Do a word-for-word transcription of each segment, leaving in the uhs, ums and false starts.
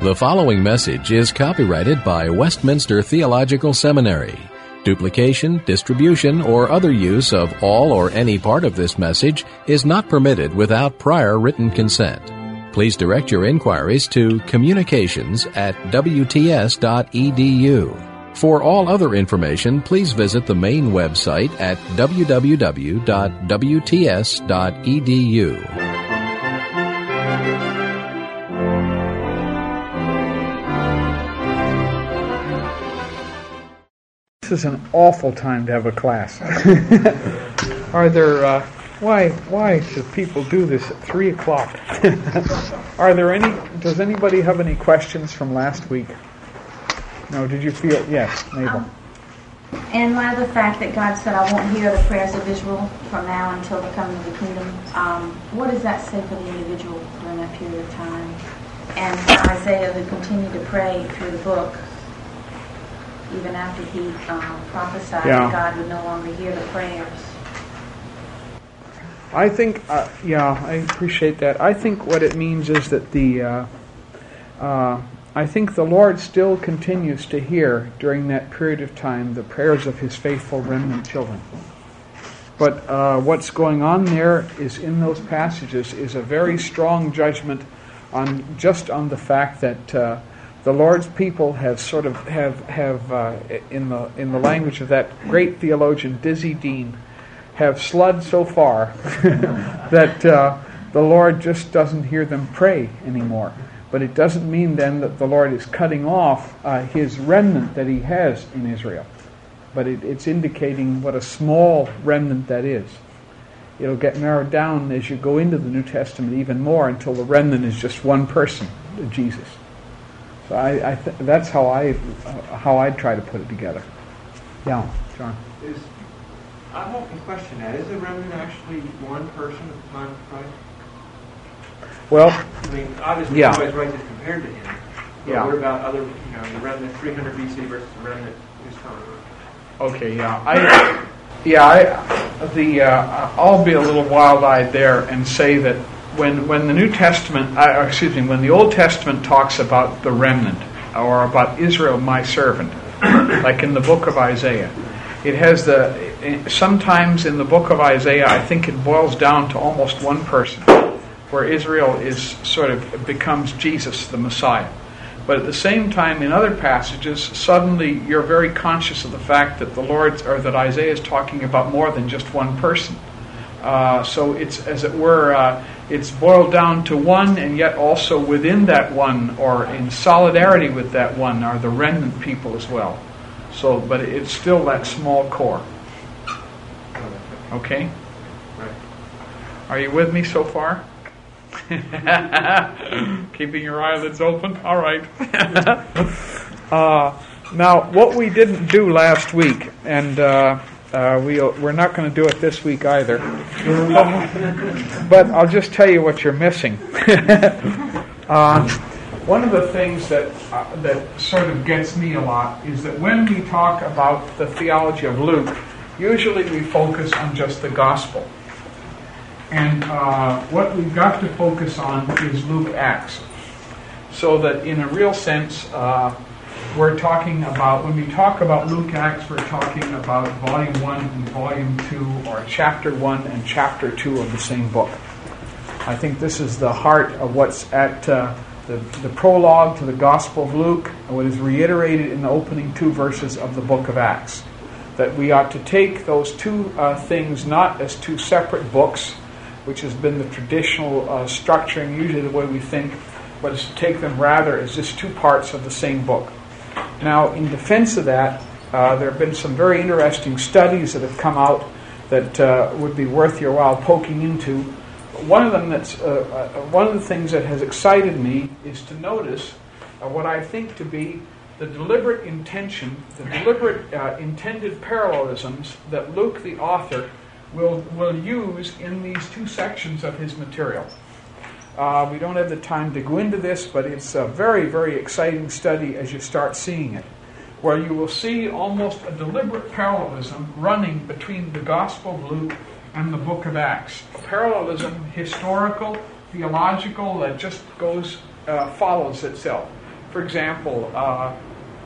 The following message is copyrighted by Westminster Theological Seminary. Duplication, distribution, or other use of all or any part of this message is not permitted without prior written consent. Please direct your inquiries to communications at w t s dot e d u. For all other information, please visit the main website at w w w dot w t s dot e d u. This is an awful time to have a class. Are there, uh, why, why should people do this at three o'clock? Are there any, does anybody have any questions from last week? No, did you feel, yes, Mabel. Um, in light of the fact that God said, I won't hear the prayers of Israel from now until the coming of the kingdom, um, what does that say for the individual during that period of time? And for Isaiah, who continued to pray through the book, even after he um, prophesied yeah. that God would no longer hear the prayers. I think, uh, yeah, I appreciate that. I think what it means is that the, uh, uh, I think the Lord still continues to hear during that period of time the prayers of His faithful remnant children. But uh, what's going on there is in those passages is a very strong judgment on just on the fact that uh, the Lord's people have sort of have have uh, in the in the language of that great theologian Dizzy Dean, have slud so far that uh, the Lord just doesn't hear them pray anymore. But it doesn't mean then that the Lord is cutting off uh, His remnant that He has in Israel. But it, it's indicating what a small remnant that is. It'll get narrowed down as you go into the New Testament even more until the remnant is just one person, Jesus. So I, I th- that's how I uh, how I try to put it together. Yeah, John. Is I won't question that. Is the remnant actually one person at the time of Christ? Well, I mean, obviously, yeah. it's always right to compare to him. But Yeah. what about other, you know, the remnant three hundred B C versus the remnant who's coming? Okay, yeah, I, yeah, I, the uh, I'll be a little wild-eyed there and say that when when the New Testament, uh, excuse me, when the Old Testament talks about the remnant or about Israel, my servant, like in the book of Isaiah, it has the sometimes in the book of Isaiah, I think it boils down to almost one person, where Israel is sort of becomes Jesus, the Messiah. But at the same time, in other passages, suddenly you're very conscious of the fact that the Lord, or that Isaiah is talking about more than just one person. Uh, so it's, as it were, uh, it's boiled down to one, and yet also within that one, or in solidarity with that one, are the remnant people as well. So, but it's still that small core. Okay? Right. Are you with me so far? Keeping your eyelids open? All right. uh, now, what we didn't do last week, and uh, uh, we, we're not going to do it this week either, but I'll just tell you what you're missing. uh, one of the things that, uh, that sort of gets me a lot is that when we talk about the theology of Luke, usually we focus on just the gospel. And uh, what we've got to focus on is Luke Acts. So that in a real sense, uh, we're talking about, when we talk about Luke Acts, we're talking about volume one and volume two, or chapter one and chapter two of the same book. I think this is the heart of what's at uh, the, the prologue to the Gospel of Luke, and what is reiterated in the opening two verses of the book of Acts. That we ought to take those two uh, things not as two separate books, which has been the traditional uh, structuring, usually the way we think, but is to take them rather as just two parts of the same book. Now, in defense of that, uh, there have been some very interesting studies that have come out that uh, would be worth your while poking into. One of them that's uh, uh, one of the things that has excited me is to notice uh, what I think to be the deliberate intention, the deliberate uh, intended parallelisms that Luke, the author, will will use in these two sections of his material. Uh, we don't have the time to go into this, but it's a very, very exciting study as you start seeing it, where you will see almost a deliberate parallelism running between the Gospel of Luke and the book of Acts. A parallelism, historical, theological, that just goes, uh, follows itself. For example, uh,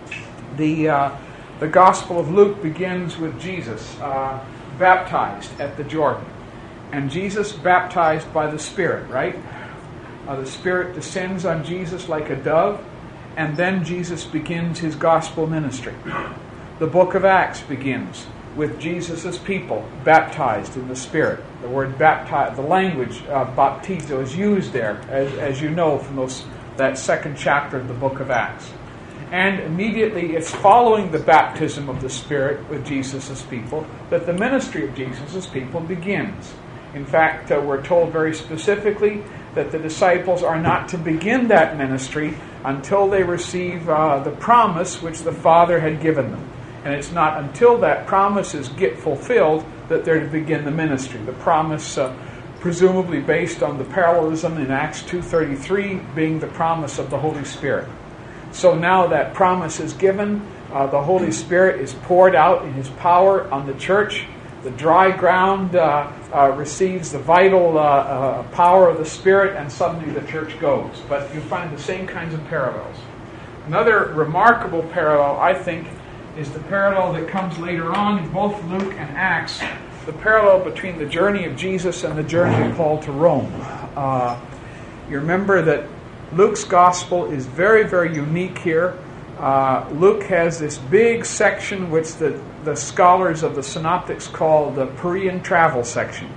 the uh, the Gospel of Luke begins with Jesus uh, baptized at the Jordan. And Jesus baptized by the Spirit, right? Uh, the Spirit descends on Jesus like a dove, and then Jesus begins his gospel ministry. The book of Acts begins with Jesus' people baptized in the Spirit. The word baptize, the language uh, baptizo is used there, as, as you know from those that second chapter of the book of Acts. And immediately it's following the baptism of the Spirit with Jesus' people that the ministry of Jesus' people begins. In fact, uh, we're told very specifically that the disciples are not to begin that ministry until they receive uh, the promise which the Father had given them. And it's not until that promise is get fulfilled that they're to begin the ministry. The promise, uh, presumably based on the parallelism in Acts two thirty-three, being the promise of the Holy Spirit. So now that promise is given, uh, the Holy Spirit is poured out in his power on the church. The dry ground uh, uh, receives the vital uh, uh, power of the Spirit, and suddenly the church goes. But you find the same kinds of parallels. Another remarkable parallel, I think, is the parallel that comes later on in both Luke and Acts, the parallel between the journey of Jesus and the journey of Paul to Rome. Uh, you remember that Luke's gospel is very, very unique here. Uh, Luke has this big section which the, the scholars of the synoptics call the Perean travel section.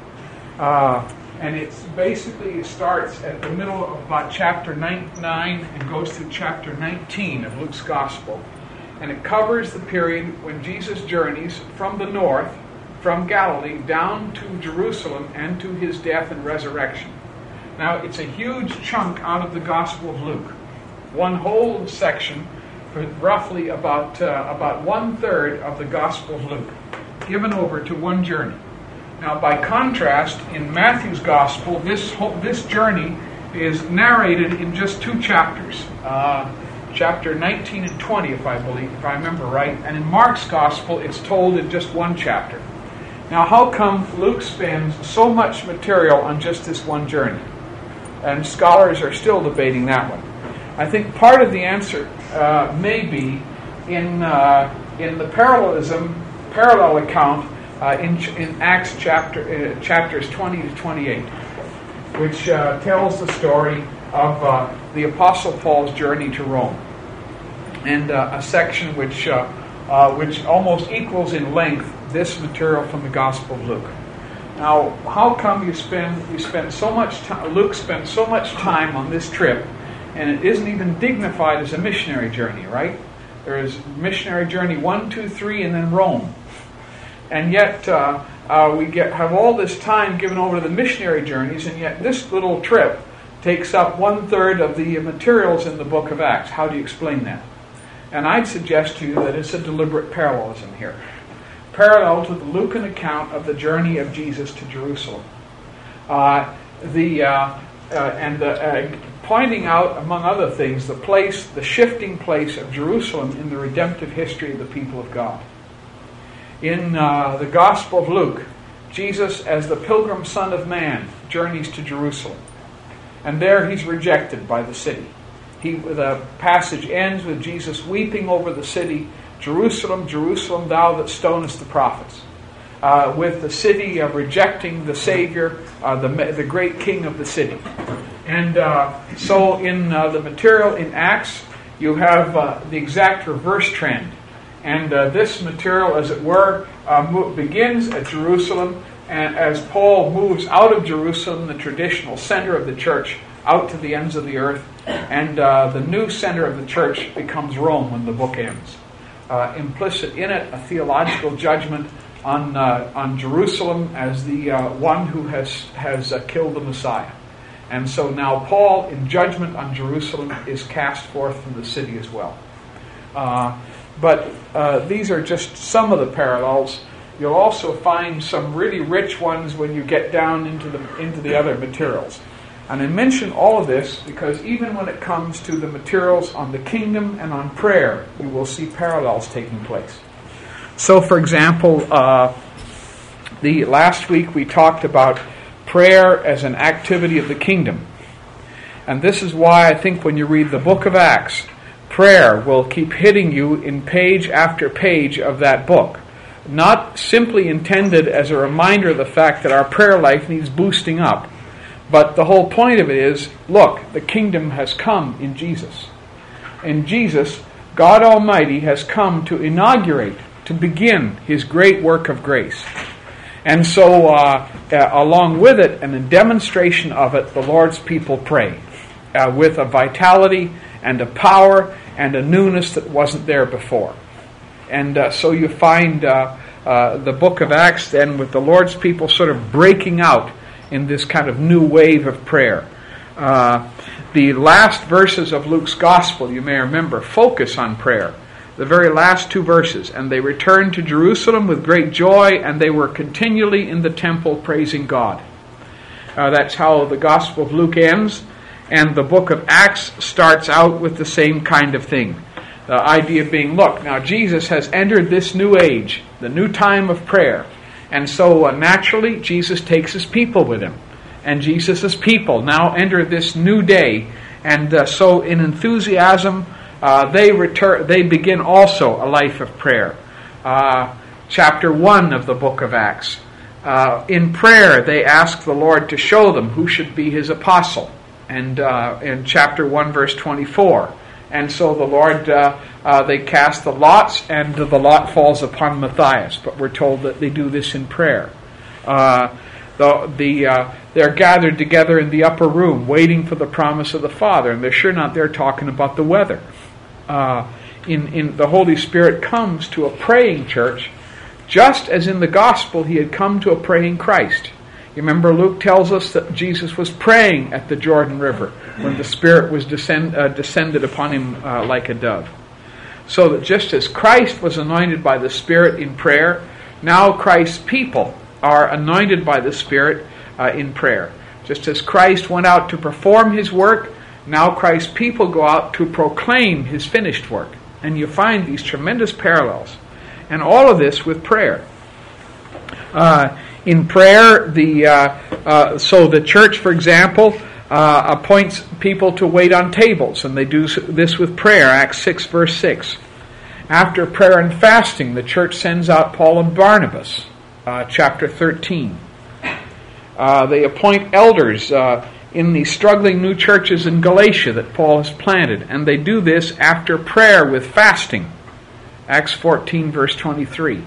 Uh, and it's basically, it starts at the middle of about chapter nine and goes through chapter nineteen of Luke's gospel. And it covers the period when Jesus journeys from the north, from Galilee, down to Jerusalem and to his death and resurrection. Now, it's a huge chunk out of the Gospel of Luke. One whole section, for roughly about uh, about one-third of the Gospel of Luke, given over to one journey. Now, by contrast, in Matthew's Gospel, this whole, this journey is narrated in just two chapters. Uh, chapter nineteen and twenty, if I believe, if I remember right. And in Mark's Gospel, it's told in just one chapter. Now, how come Luke spends so much material on just this one journey? And scholars are still debating that one. I think part of the answer uh, may be in uh, in the parallelism, parallel account uh, in in Acts chapter uh, chapters twenty to twenty-eight, which uh, tells the story of uh, the Apostle Paul's journey to Rome, and uh, a section which uh, uh, which almost equals in length this material from the Gospel of Luke. Now, how come you spend you spend so much time? Luke spends so much time on this trip, and it isn't even dignified as a missionary journey, right? There is missionary journey one, two, three, and then Rome, and yet uh, uh, we get have all this time given over to the missionary journeys, and yet this little trip takes up one third of the materials in the book of Acts. How do you explain that? And I'd suggest to you that it's a deliberate parallelism here. Parallel to the Lucan account of the journey of Jesus to Jerusalem. Uh, the uh, uh, and the, uh, pointing out, among other things, the place, the shifting place of Jerusalem in the redemptive history of the people of God. In uh, the Gospel of Luke, Jesus, as the pilgrim Son of Man, journeys to Jerusalem. And there he's rejected by the city. He, the passage ends with Jesus weeping over the city, Jerusalem, Jerusalem, thou that stonest the prophets. Uh, with the city uh, rejecting the Savior, uh, the, the great King of the city. And uh, so in uh, the material in Acts, you have uh, the exact reverse trend. And uh, this material, as it were, uh, mo- begins at Jerusalem, and as Paul moves out of Jerusalem, the traditional center of the church, out to the ends of the earth, and uh, the new center of the church becomes Rome when the book ends. Uh, implicit in it, a theological judgment on uh, on Jerusalem as the uh, one who has has uh, killed the Messiah. And so now Paul, in judgment on Jerusalem, is cast forth from the city as well. Uh, but uh, these are just some of the parallels. You'll also find some really rich ones when you get down into the into the other materials. And I mention all of this because even when it comes to the materials on the kingdom and on prayer, you will see parallels taking place. So, for example, uh, the last week we talked about prayer as an activity of the kingdom. And this is why I think when you read the book of Acts, prayer will keep hitting you in page after page of that book. Not simply intended as a reminder of the fact that our prayer life needs boosting up, but the whole point of it is, look, the kingdom has come in Jesus. In Jesus, God Almighty has come to inaugurate, to begin His great work of grace. And so, uh, uh, along with it, and in demonstration of it, the Lord's people pray uh, with a vitality and a power and a newness that wasn't there before. And uh, so you find uh, uh, the book of Acts then with the Lord's people sort of breaking out in this kind of new wave of prayer. Uh, the last verses of Luke's Gospel, you may remember, focus on prayer. The very last two verses. And they returned to Jerusalem with great joy, and they were continually in the temple praising God. Uh, that's how the Gospel of Luke ends. And the book of Acts starts out with the same kind of thing. The idea being, look, now Jesus has entered this new age, the new time of prayer. And so uh, naturally, Jesus takes His people with Him. And Jesus' people now enter this new day. And uh, so in enthusiasm, uh, they return. They begin also a life of prayer. Uh, chapter one of the book of Acts. Uh, in prayer, they ask the Lord to show them who should be His apostle. And uh, in chapter one, verse twenty-four. And so the Lord, uh, uh, they cast the lots, and the lot falls upon Matthias. But we're told that they do this in prayer. Uh, the the uh, they're gathered together in the upper room, waiting for the promise of the Father, and they're sure not there talking about the weather. Uh, in in the Holy Spirit comes to a praying church, just as in the Gospel He had come to a praying Christ. You remember Luke tells us that Jesus was praying at the Jordan River when the Spirit was descend, uh, descended upon Him uh, like a dove. So that just as Christ was anointed by the Spirit in prayer, now Christ's people are anointed by the Spirit uh, in prayer. Just as Christ went out to perform His work, now Christ's people go out to proclaim His finished work. And you find these tremendous parallels. And all of this with prayer. Uh, in prayer, the uh, uh, so the church, for example, uh, appoints people to wait on tables, and they do this with prayer, Acts six, verse six. After prayer and fasting, the church sends out Paul and Barnabas, uh, chapter thirteen. Uh, they appoint elders uh, in the struggling new churches in Galatia that Paul has planted, and they do this after prayer with fasting, Acts fourteen, verse twenty-three.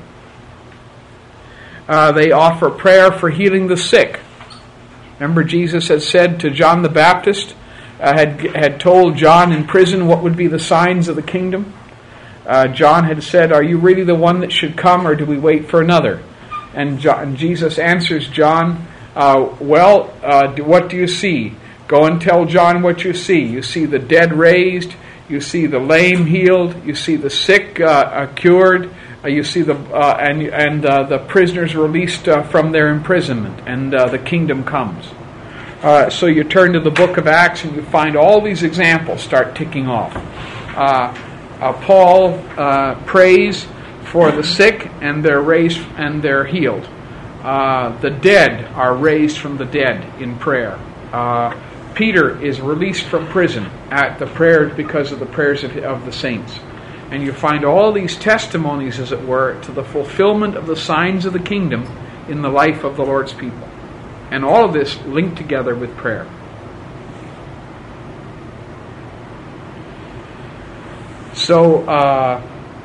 Uh, they offer prayer for healing the sick. Remember, Jesus had said to John the Baptist, uh, had had told John in prison what would be the signs of the kingdom. Uh, John had said, "Are you really the one that should come, or do we wait for another?" And, John, and Jesus answers John, uh, "Well, uh, do, what do you see? Go and tell John what you see. You see the dead raised, you see the lame healed, you see the sick uh, uh, cured." Uh, you see the uh, and and uh, the prisoners released uh, from their imprisonment, and uh, the kingdom comes. Uh, so you turn to the book of Acts, and you find all these examples start ticking off. Uh, uh, Paul uh, prays for the sick, and they're raised and they're healed. Uh, the dead are raised from the dead in prayer. Uh, Peter is released from prison at the prayer because of the prayers of, of the saints. And you find all these testimonies, as it were, to the fulfillment of the signs of the kingdom in the life of the Lord's people. And all of this linked together with prayer. So, uh,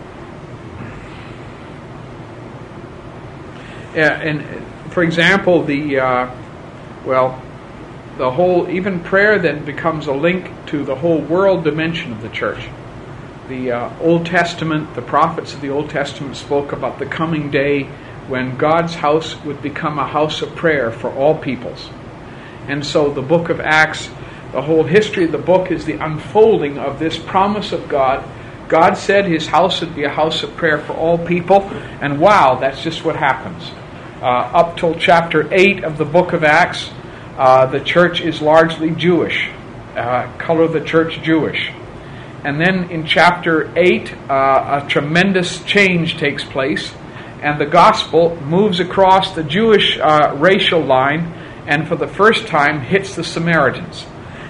and for example, the, uh, well, the whole, even prayer then becomes a link to the whole world dimension of the church. The uh, Old Testament, the prophets of the Old Testament spoke about the coming day when God's house would become a house of prayer for all peoples. And so the book of Acts, the whole history of the book is the unfolding of this promise of God. God said His house would be a house of prayer for all people, and wow, that's just what happens. Uh, up till chapter eight of the book of Acts, uh, the church is largely Jewish. Uh, color the church Jewish. And then in chapter eight, uh, a tremendous change takes place, and the gospel moves across the Jewish uh, racial line, and for the first time hits the Samaritans.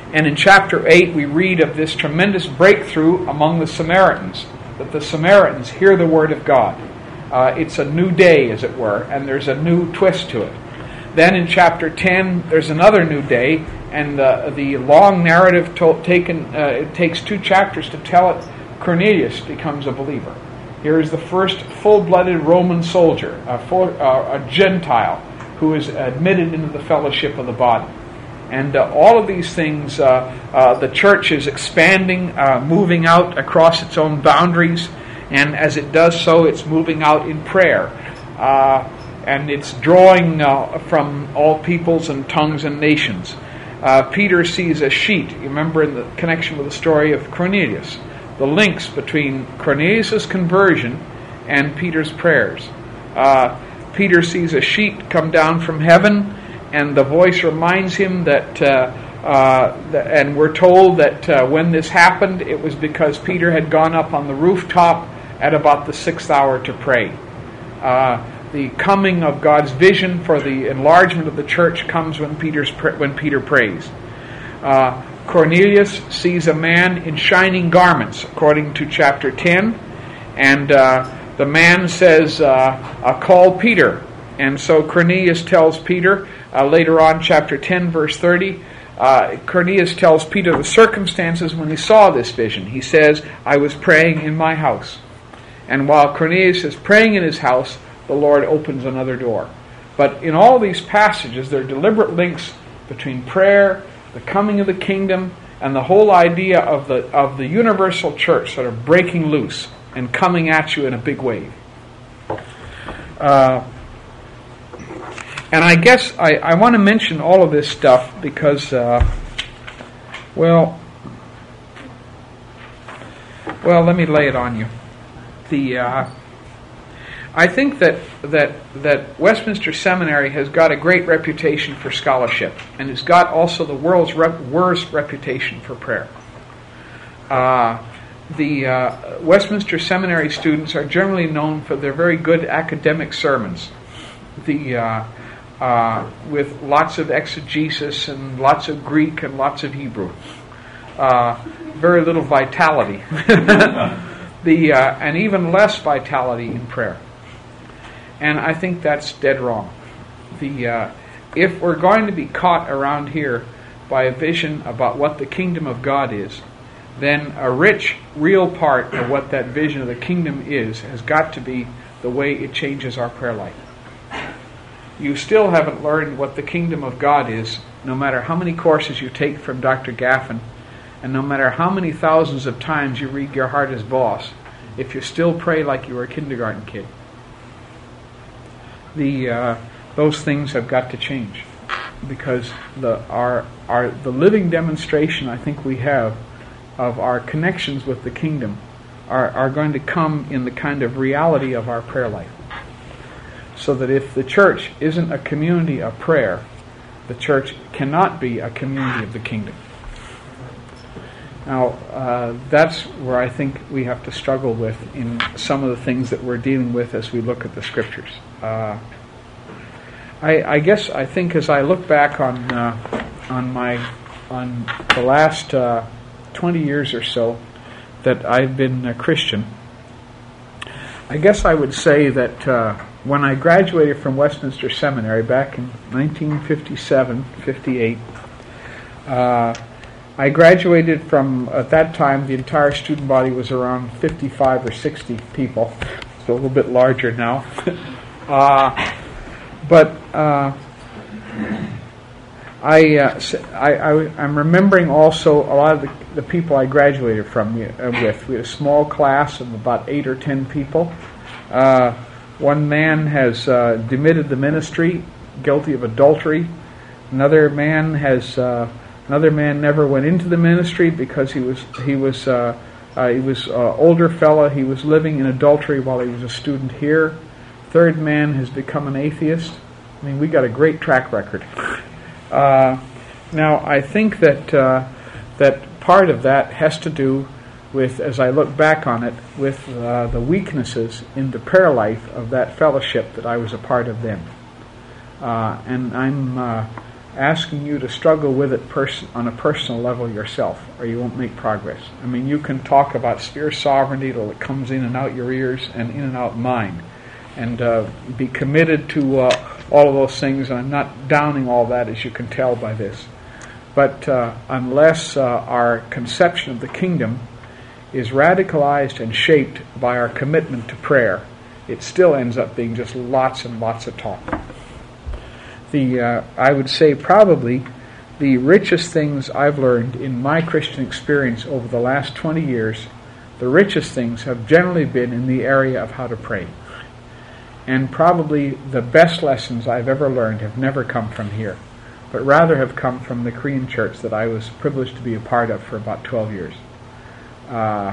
And in chapter eight, we read of this tremendous breakthrough among the Samaritans, that the Samaritans hear the word of God. Uh, it's a new day, as it were, and there's a new twist to it. Then in chapter ten, there's another new day, and uh, the long narrative to- taken, uh, it takes two chapters to tell it. Cornelius becomes a believer. Here is the first full-blooded Roman soldier, a, full, uh, a Gentile, who is admitted into the fellowship of the body. And uh, all of these things, uh, uh, the church is expanding, uh, moving out across its own boundaries, and as it does so, it's moving out in prayer. Uh, and it's drawing uh, from all peoples and tongues and nations. Uh, Peter sees a sheet. You remember in the connection with the story of Cornelius, the links between Cornelius' conversion and Peter's prayers. Uh, Peter sees a sheet come down from heaven, and the voice reminds him that, uh, uh, th- and we're told that uh, when this happened, it was because Peter had gone up on the rooftop at about the sixth hour to pray. Uh, the coming of God's vision for the enlargement of the church comes when Peter's pr- when Peter prays. Uh, Cornelius sees a man in shining garments, according to chapter ten, and uh, the man says, uh, uh, "Call Peter." And so Cornelius tells Peter, uh, later on, chapter ten, verse thirty, uh, Cornelius tells Peter the circumstances when he saw this vision. He says, "I was praying in my house." And while Cornelius is praying in his house, the Lord opens another door. But in all these passages, there are deliberate links between prayer, the coming of the kingdom, and the whole idea of the of the universal church sort of breaking loose and coming at you in a big wave. Uh, and I guess I, I want to mention all of this stuff because, uh, well, well, let me lay it on you. The uh, I think that, that that Westminster Seminary has got a great reputation for scholarship, and it's got also the world's rep- worst reputation for prayer. Uh, the uh, Westminster Seminary students are generally known for their very good academic sermons, the uh, uh, with lots of exegesis and lots of Greek and lots of Hebrew. Uh, very little vitality. The uh, and even less vitality in prayer, and I think that's dead wrong. The uh, if we're going to be caught around here by a vision about what the kingdom of God is, then a rich, real part of what that vision of the kingdom is has got to be the way it changes our prayer life. You still haven't learned what the kingdom of God is, no matter how many courses you take from Doctor Gaffin, and no matter how many thousands of times you read Your Heart is Boss, if you still pray like you were a kindergarten kid. The uh, those things have got to change, because the our our the living demonstration I think we have of our connections with the kingdom are, are going to come in the kind of reality of our prayer life. So that if the church isn't a community of prayer, the church cannot be a community of the kingdom. Now, uh, that's where I think we have to struggle with in some of the things that we're dealing with as we look at the Scriptures. Uh, I, I guess I think as I look back on uh, on my on the last uh, twenty years or so that I've been a Christian, I guess I would say that uh, when I graduated from Westminster Seminary back in nineteen fifty-seven, fifty-eight, uh, I graduated from, at that time, the entire student body was around fifty-five or sixty people, so a little bit larger now. uh, but uh, I, uh, I, I, I'm remembering also a lot of the, the people I graduated from uh, with. We had a small class of about eight or ten people. Uh, one man has uh, demitted the ministry, guilty of adultery. Another man has... Uh, Another man never went into the ministry because he was he was uh, uh, he was an uh, older fella. He was living in adultery while he was a student here. Third man has become an atheist. I mean, we got a great track record. Uh, now, I think that uh, that part of that has to do with, as I look back on it, with uh, the weaknesses in the prayer life of that fellowship that I was a part of then. Uh, and I'm. Uh, asking you to struggle with it pers- on a personal level yourself, or you won't make progress. I mean, you can talk about sphere sovereignty till it comes in and out your ears and in and out mine, and uh, be committed to uh, all of those things, and I'm not downing all that, as you can tell by this. But uh, unless uh, our conception of the kingdom is radicalized and shaped by our commitment to prayer, it still ends up being just lots and lots of talk. The uh, I would say probably the richest things I've learned in my Christian experience over the last twenty years, the richest things have generally been in the area of how to pray. And probably the best lessons I've ever learned have never come from here, but rather have come from the Korean church that I was privileged to be a part of for about twelve years. Uh,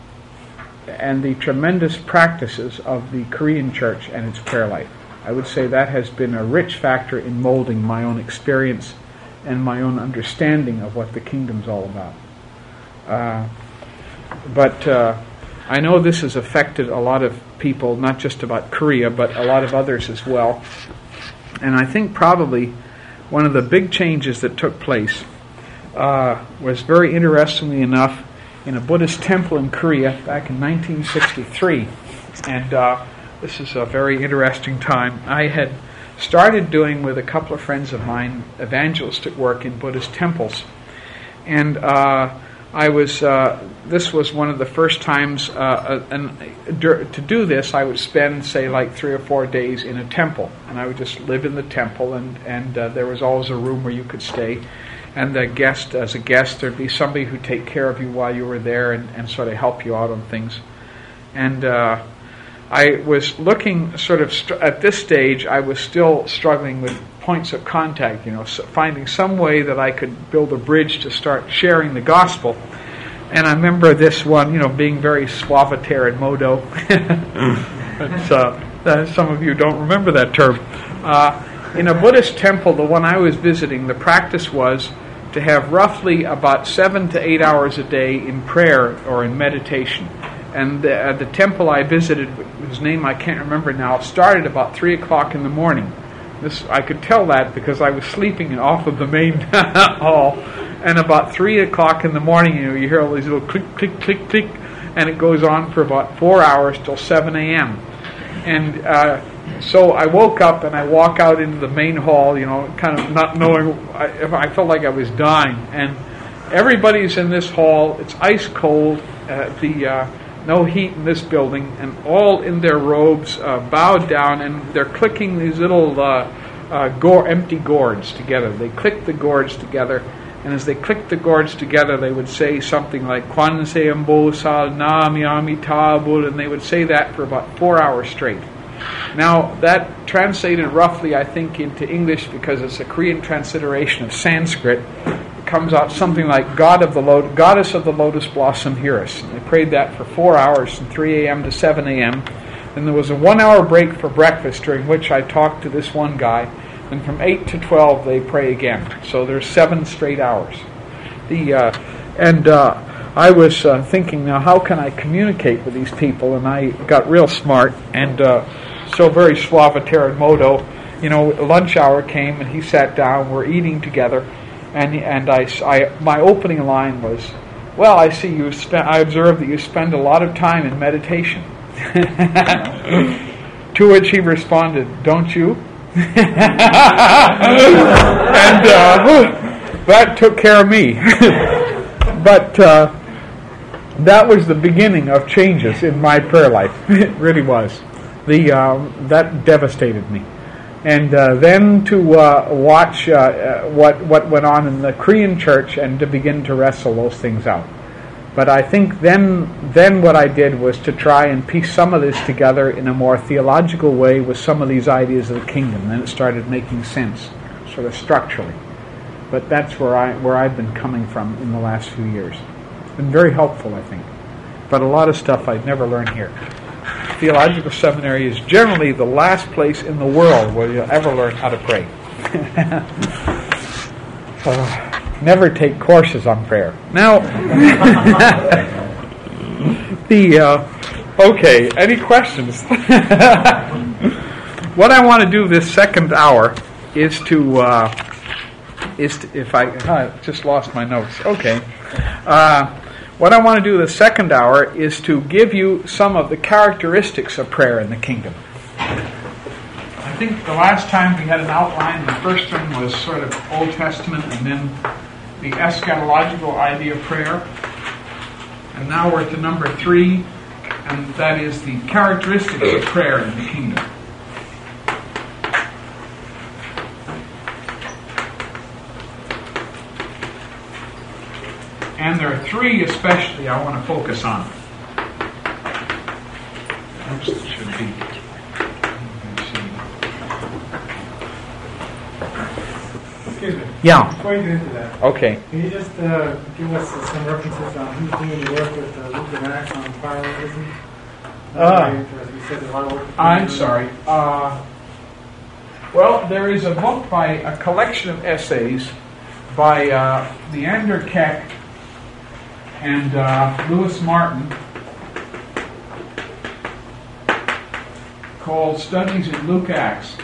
and the tremendous practices of the Korean church and its prayer life. I would say that has been a rich factor in molding my own experience and my own understanding of what the kingdom's all about. Uh, but uh, I know this has affected a lot of people, not just about Korea, but a lot of others as well. And I think probably one of the big changes that took place uh, was, very interestingly enough, in a Buddhist temple in Korea back in nineteen sixty-three. And uh, this is a very interesting time. I had started doing, with a couple of friends of mine, evangelistic work in Buddhist temples. And uh, I was, uh, this was one of the first times, uh, and to do this, I would spend, say, like three or four days in a temple. And I would just live in the temple, and, and uh, there was always a room where you could stay. And the guest, as a guest, there'd be somebody who'd take care of you while you were there and, and sort of help you out on things. And uh, I was looking sort of, st- at this stage, I was still struggling with points of contact, you know, so finding some way that I could build a bridge to start sharing the gospel. And I remember this one, you know, being very suaviter and modo. But, uh, some of you don't remember that term. Uh, in a Buddhist temple, the one I was visiting, the practice was to have roughly about seven to eight hours a day in prayer or in meditation. And the, uh, the temple I visited, whose name I can't remember now, started about three o'clock in the morning. This I could tell that because I was sleeping off of the main hall. And about three o'clock in the morning, you know, you hear all these little click, click, click, click, and it goes on for about four hours till seven a.m. And uh, so I woke up and I walk out into the main hall, you know, kind of not knowing, I, I felt like I was dying. And everybody's in this hall, it's ice cold, uh, the uh, no heat in this building, and all in their robes, uh, bowed down, and they're clicking these little uh, uh, gore, empty gourds together. They click the gourds together, and as they clicked the gourds together, they would say something like Kwanse Ambo Sal Nam Yami Tabul, and they would say that for about four hours straight. Now, that translated roughly, I think, into English, because it's a Korean transliteration of Sanskrit, it comes out something like God of the Lo- Goddess of the Lotus Blossom, hear us. And they prayed that for four hours, from three a.m. to seven a.m. Then there was a one-hour break for breakfast, during which I talked to this one guy. And from eight to twelve, they pray again. So there's seven straight hours. The uh, and uh, I was uh, thinking, now how can I communicate with these people? And I got real smart, and uh, so very suaviter and modo. You know, lunch hour came, and he sat down. We're eating together, and and I, I my opening line was, "Well, I see you. Spe- I observe that you spend a lot of time in meditation." To which he responded, "Don't you?" And uh, that took care of me. But uh, that was the beginning of changes in my prayer life. It really was. The um, that devastated me. And uh, then to uh, watch uh, uh, what what went on in the Korean church and to begin to wrestle those things out. But I think then then what I did was to try and piece some of this together in a more theological way with some of these ideas of the kingdom. Then it started making sense, sort of structurally. But that's where I where I've been coming from in the last few years. It's been very helpful, I think. But a lot of stuff I'd never learned here. Theological seminary is generally the last place in the world where you'll ever learn how to pray. uh, Never take courses on prayer. Now, the uh, okay. Any questions? What I want to do this second hour is to uh, is to, if I, I just lost my notes. Okay. Uh, what I want to do the second hour is to give you some of the characteristics of prayer in the kingdom. I think the last time we had an outline, the first one was sort of Old Testament and then the eschatological idea of prayer. And now we're to number three, and that is the characteristics of prayer in the kingdom. And there are three especially I want to focus on. Oops, it should be. Excuse me. Yeah. Before you get into that, Okay. can you just uh, give us uh, some references on who's doing the work with uh, Luke and Acts on parallelism? Uh, Very interesting. You said there's a lot of work. I'm sorry. Uh, well, there is a book by a collection of essays by uh, Leander Keck and uh, Lewis Martin called Studies in Luke Acts.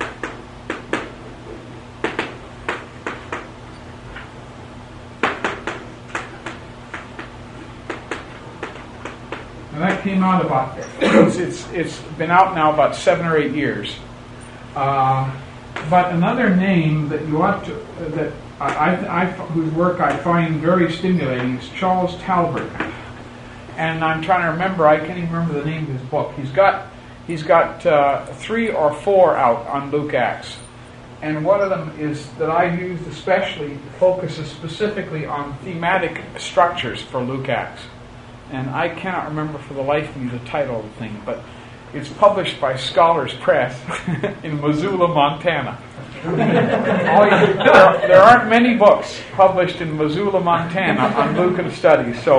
And that came out about, it's, it's, it's been out now about seven or eight years. Uh, but another name that you ought to, uh, that I, I, whose work I find very stimulating is Charles Talbert. And I'm trying to remember, I can't even remember the name of his book. He's got, he's got uh, three or four out on Luke Acts. And one of them is that I used especially focuses specifically on thematic structures for Luke Acts. And I cannot remember for the life of me the title of the thing, but it's published by Scholars Press in Missoula, Montana. All you, there, there aren't many books published in Missoula, Montana on Lucan studies, so.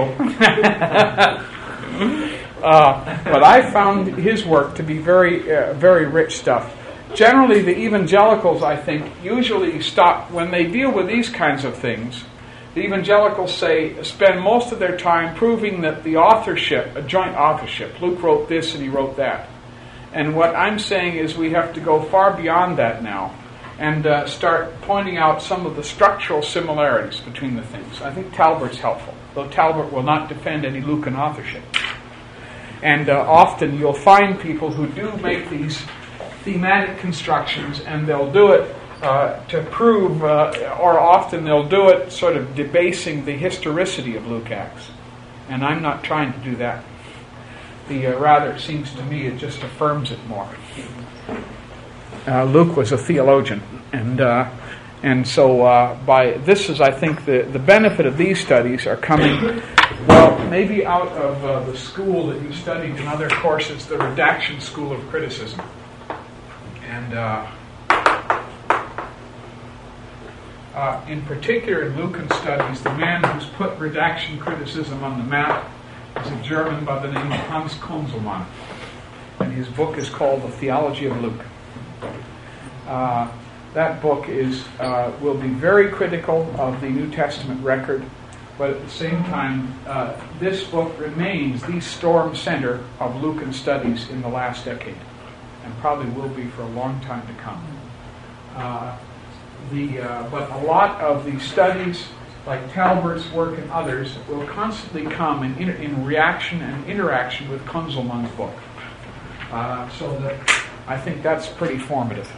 uh, but I found his work to be very, uh, very rich stuff. Generally, the evangelicals, I think, usually stop when they deal with these kinds of things. The evangelicals say spend most of their time proving that the authorship, a joint authorship, Luke wrote this and he wrote that. And what I'm saying is we have to go far beyond that now and uh, start pointing out some of the structural similarities between the things. I think Talbert's helpful, though Talbert will not defend any Lucan authorship. And uh, often you'll find people who do make these thematic constructions, and they'll do it Uh, to prove, uh, or often they'll do it sort of debasing the historicity of Luke Acts. And I'm not trying to do that. The uh, rather, it seems to me, it just affirms it more. Uh, Luke was a theologian, and uh, and so uh, by this is, I think, the, the benefit of these studies are coming, well, maybe out of uh, the school that you studied in other courses, the redaction school of criticism. And uh, Uh, in particular, in Lucan studies, the man who's put redaction criticism on the map is a German by the name of Hans Konzelmann. And his book is called The Theology of Luke. Uh, that book is uh, will be very critical of the New Testament record, but at the same time, uh, this book remains the storm center of Lucan studies in the last decade, and probably will be for a long time to come. Uh, The, uh, but a lot of the studies, like Talbert's work and others, will constantly come in, in, in reaction and interaction with Konzelmann's book. Uh, so that I think that's pretty formative.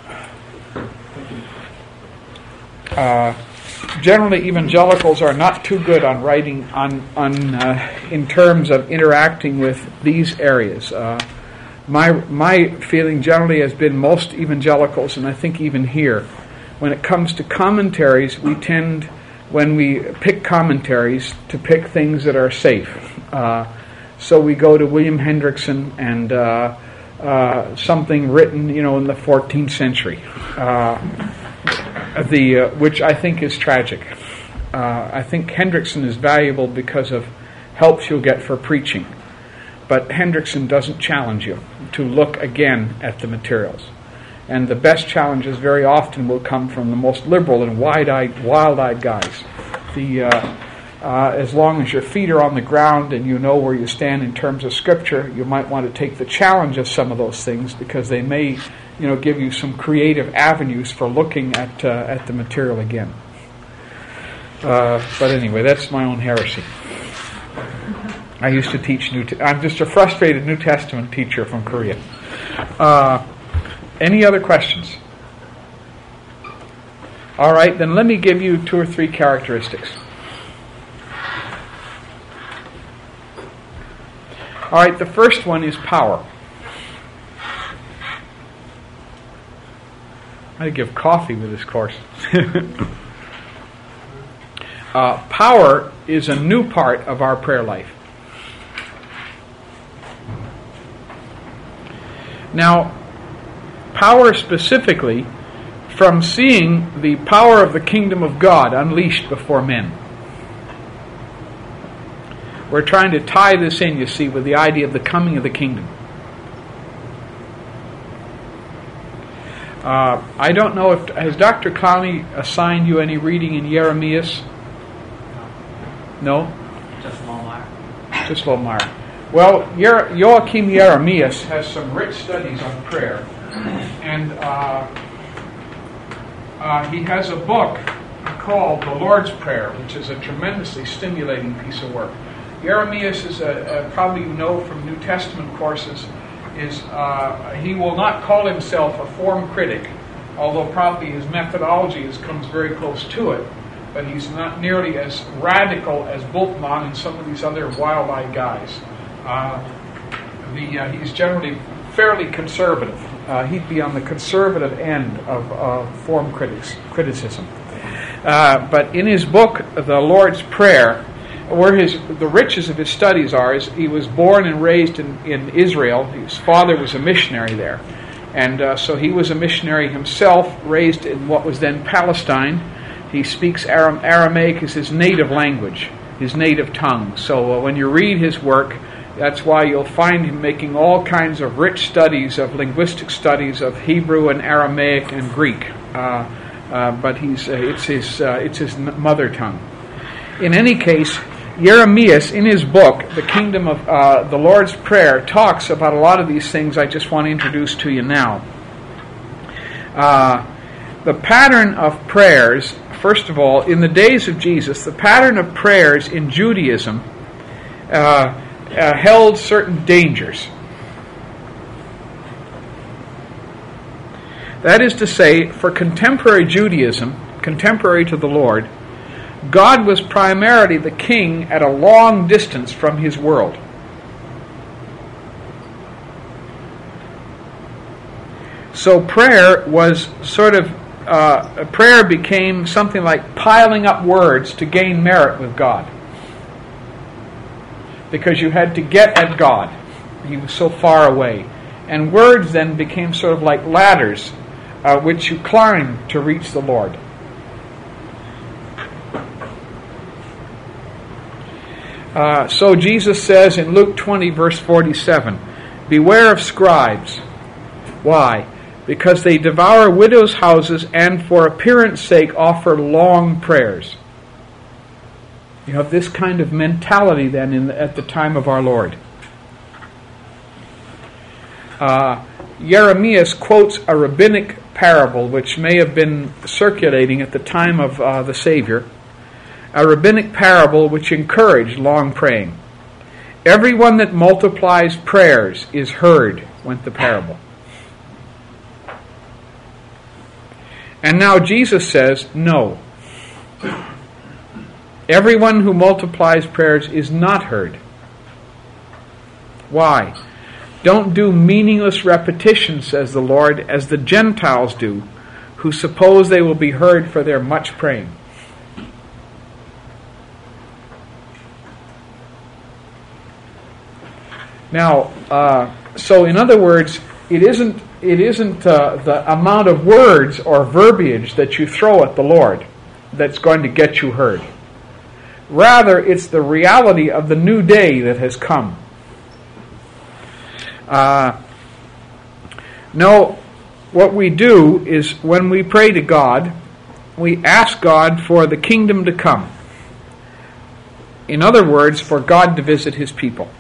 Uh, generally, evangelicals are not too good on writing on, on uh, in terms of interacting with these areas. Uh, my my feeling generally has been most evangelicals, and I think even here, when it comes to commentaries, we tend, when we pick commentaries, to pick things that are safe. Uh, so we go to William Hendrickson and uh, uh, something written, you know, in the fourteenth century, uh, the uh, which I think is tragic. Uh, I think Hendrickson is valuable because of helps you'll get for preaching, but Hendrickson doesn't challenge you to look again at the materials. And the best challenges very often will come from the most liberal and wide-eyed, wild-eyed guys. The uh, uh, as long as your feet are on the ground and you know where you stand in terms of Scripture, you might want to take the challenge of some of those things because they may, you know, give you some creative avenues for looking at uh, at the material again. Uh, but anyway, that's my own heresy. I used to teach New. Te- I'm just a frustrated New Testament teacher from Korea. Uh, any other questions? All right, then let me give you two or three characteristics. All right, the first one is power. I give coffee with this course. uh, power is a new part of our prayer life. Now, power specifically from seeing the power of the kingdom of God unleashed before men. We're trying to tie this in, you see, with the idea of the coming of the kingdom. Uh, I don't know if, has Doctor Clowney assigned you any reading in Jeremias? No? Just Lomar. Just Lomar. Well, Joachim Jeremias has some rich studies on prayer. And uh, uh, he has a book called The Lord's Prayer, which is a tremendously stimulating piece of work. Jeremias is a, a probably you know from New Testament courses, is uh, he will not call himself a form critic, although probably his methodology is, comes very close to it, but he's not nearly as radical as Bultmann and some of these other wild-eyed guys. Uh, the uh, he's generally fairly conservative. Uh, he'd be on the conservative end of uh, form critics, criticism. Uh, but in his book, The Lord's Prayer, where his the riches of his studies are, is he was born and raised in, in Israel. His father was a missionary there. And uh, so he was a missionary himself, raised in what was then Palestine. He speaks Aram- Aramaic as his native language, his native tongue. So uh, when you read his work, that's why you'll find him making all kinds of rich studies, of linguistic studies of Hebrew and Aramaic and Greek. Uh, uh, but he's uh, it's his uh, it's his mother tongue. In any case, Jeremias, in his book, The Kingdom of uh, the Lord's Prayer, talks about a lot of these things I just want to introduce to you now. Uh, the pattern of prayers, first of all, in the days of Jesus, the pattern of prayers in Judaism uh, uh, held certain dangers. That is to say, for contemporary Judaism, contemporary to the Lord, God was primarily the king at a long distance from his world. So prayer was sort of, uh, prayer became something like piling up words to gain merit with God. Because you had to get at God. He was so far away. And words then became sort of like ladders uh, which you climbed to reach the Lord. Uh, so Jesus says in Luke twenty, verse forty-seven, "Beware of scribes." Why? Because they devour widows' houses and for appearance sake offer long prayers. You have this kind of mentality then in the, at the time of our Lord. Uh, Jeremias quotes a rabbinic parable which may have been circulating at the time of uh, the Savior. A rabbinic parable which encouraged long praying. "Everyone that multiplies prayers is heard," went the parable. And now Jesus says, no. Everyone who multiplies prayers is not heard. Why? "Don't do meaningless repetition," says the Lord, "as the Gentiles do, who suppose they will be heard for their much praying." Now, uh, so in other words, it isn't it isn't uh, the amount of words or verbiage that you throw at the Lord that's going to get you heard. Rather, it's the reality of the new day that has come. Uh, no, what we do is when we pray to God, we ask God for the kingdom to come. In other words, for God to visit his people.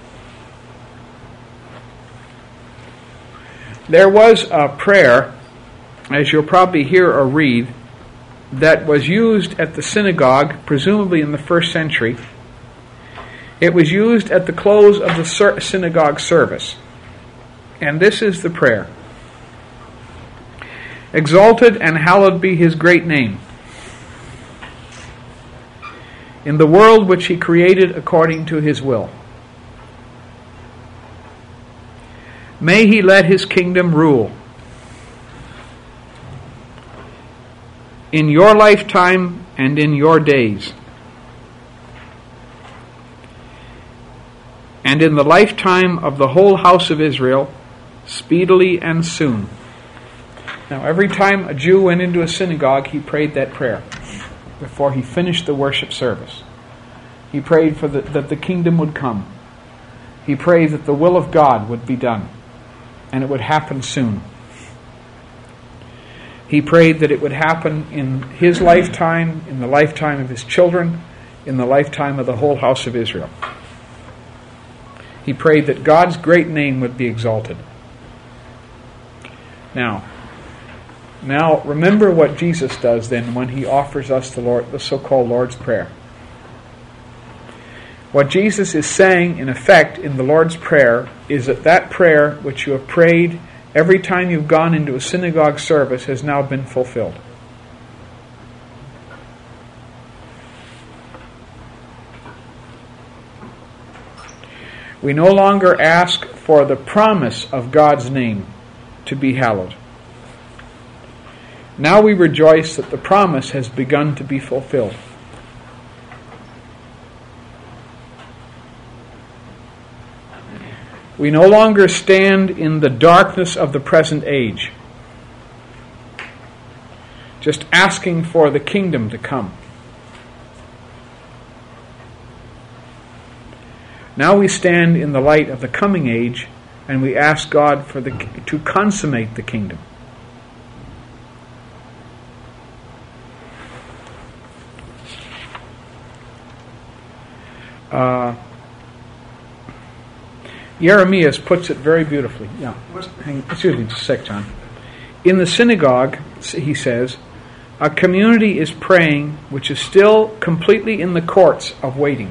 There was a prayer, as you'll probably hear or read, that was used at the synagogue, presumably in the first century. It was used at the close of the synagogue service. And this is the prayer. Exalted and hallowed be his great name, in the world which he created according to his will. May he let his kingdom rule in your lifetime and in your days, and in the lifetime of the whole house of Israel, speedily and soon. Now, every time a Jew went into a synagogue, he prayed that prayer before he finished the worship service. He prayed for the, that the kingdom would come. He prayed that the will of God would be done, and it would happen soon. He prayed that it would happen in his lifetime, in the lifetime of his children, in the lifetime of the whole house of Israel. He prayed that God's great name would be exalted. Now, now remember what Jesus does then when he offers us the Lord, the so-called Lord's Prayer. What Jesus is saying, in effect, in the Lord's Prayer, is that that prayer which you have prayed every time you've gone into a synagogue service has now been fulfilled. We no longer ask for the promise of God's name to be hallowed. Now we rejoice that the promise has begun to be fulfilled. We no longer stand in the darkness of the present age, just asking for the kingdom to come. Now we stand in the light of the coming age, and we ask God for the to consummate the kingdom. Uh, Jeremias puts it very beautifully. Yeah, hang, excuse me just a sec, John. In the synagogue, he says, a community is praying which is still completely in the courts of waiting.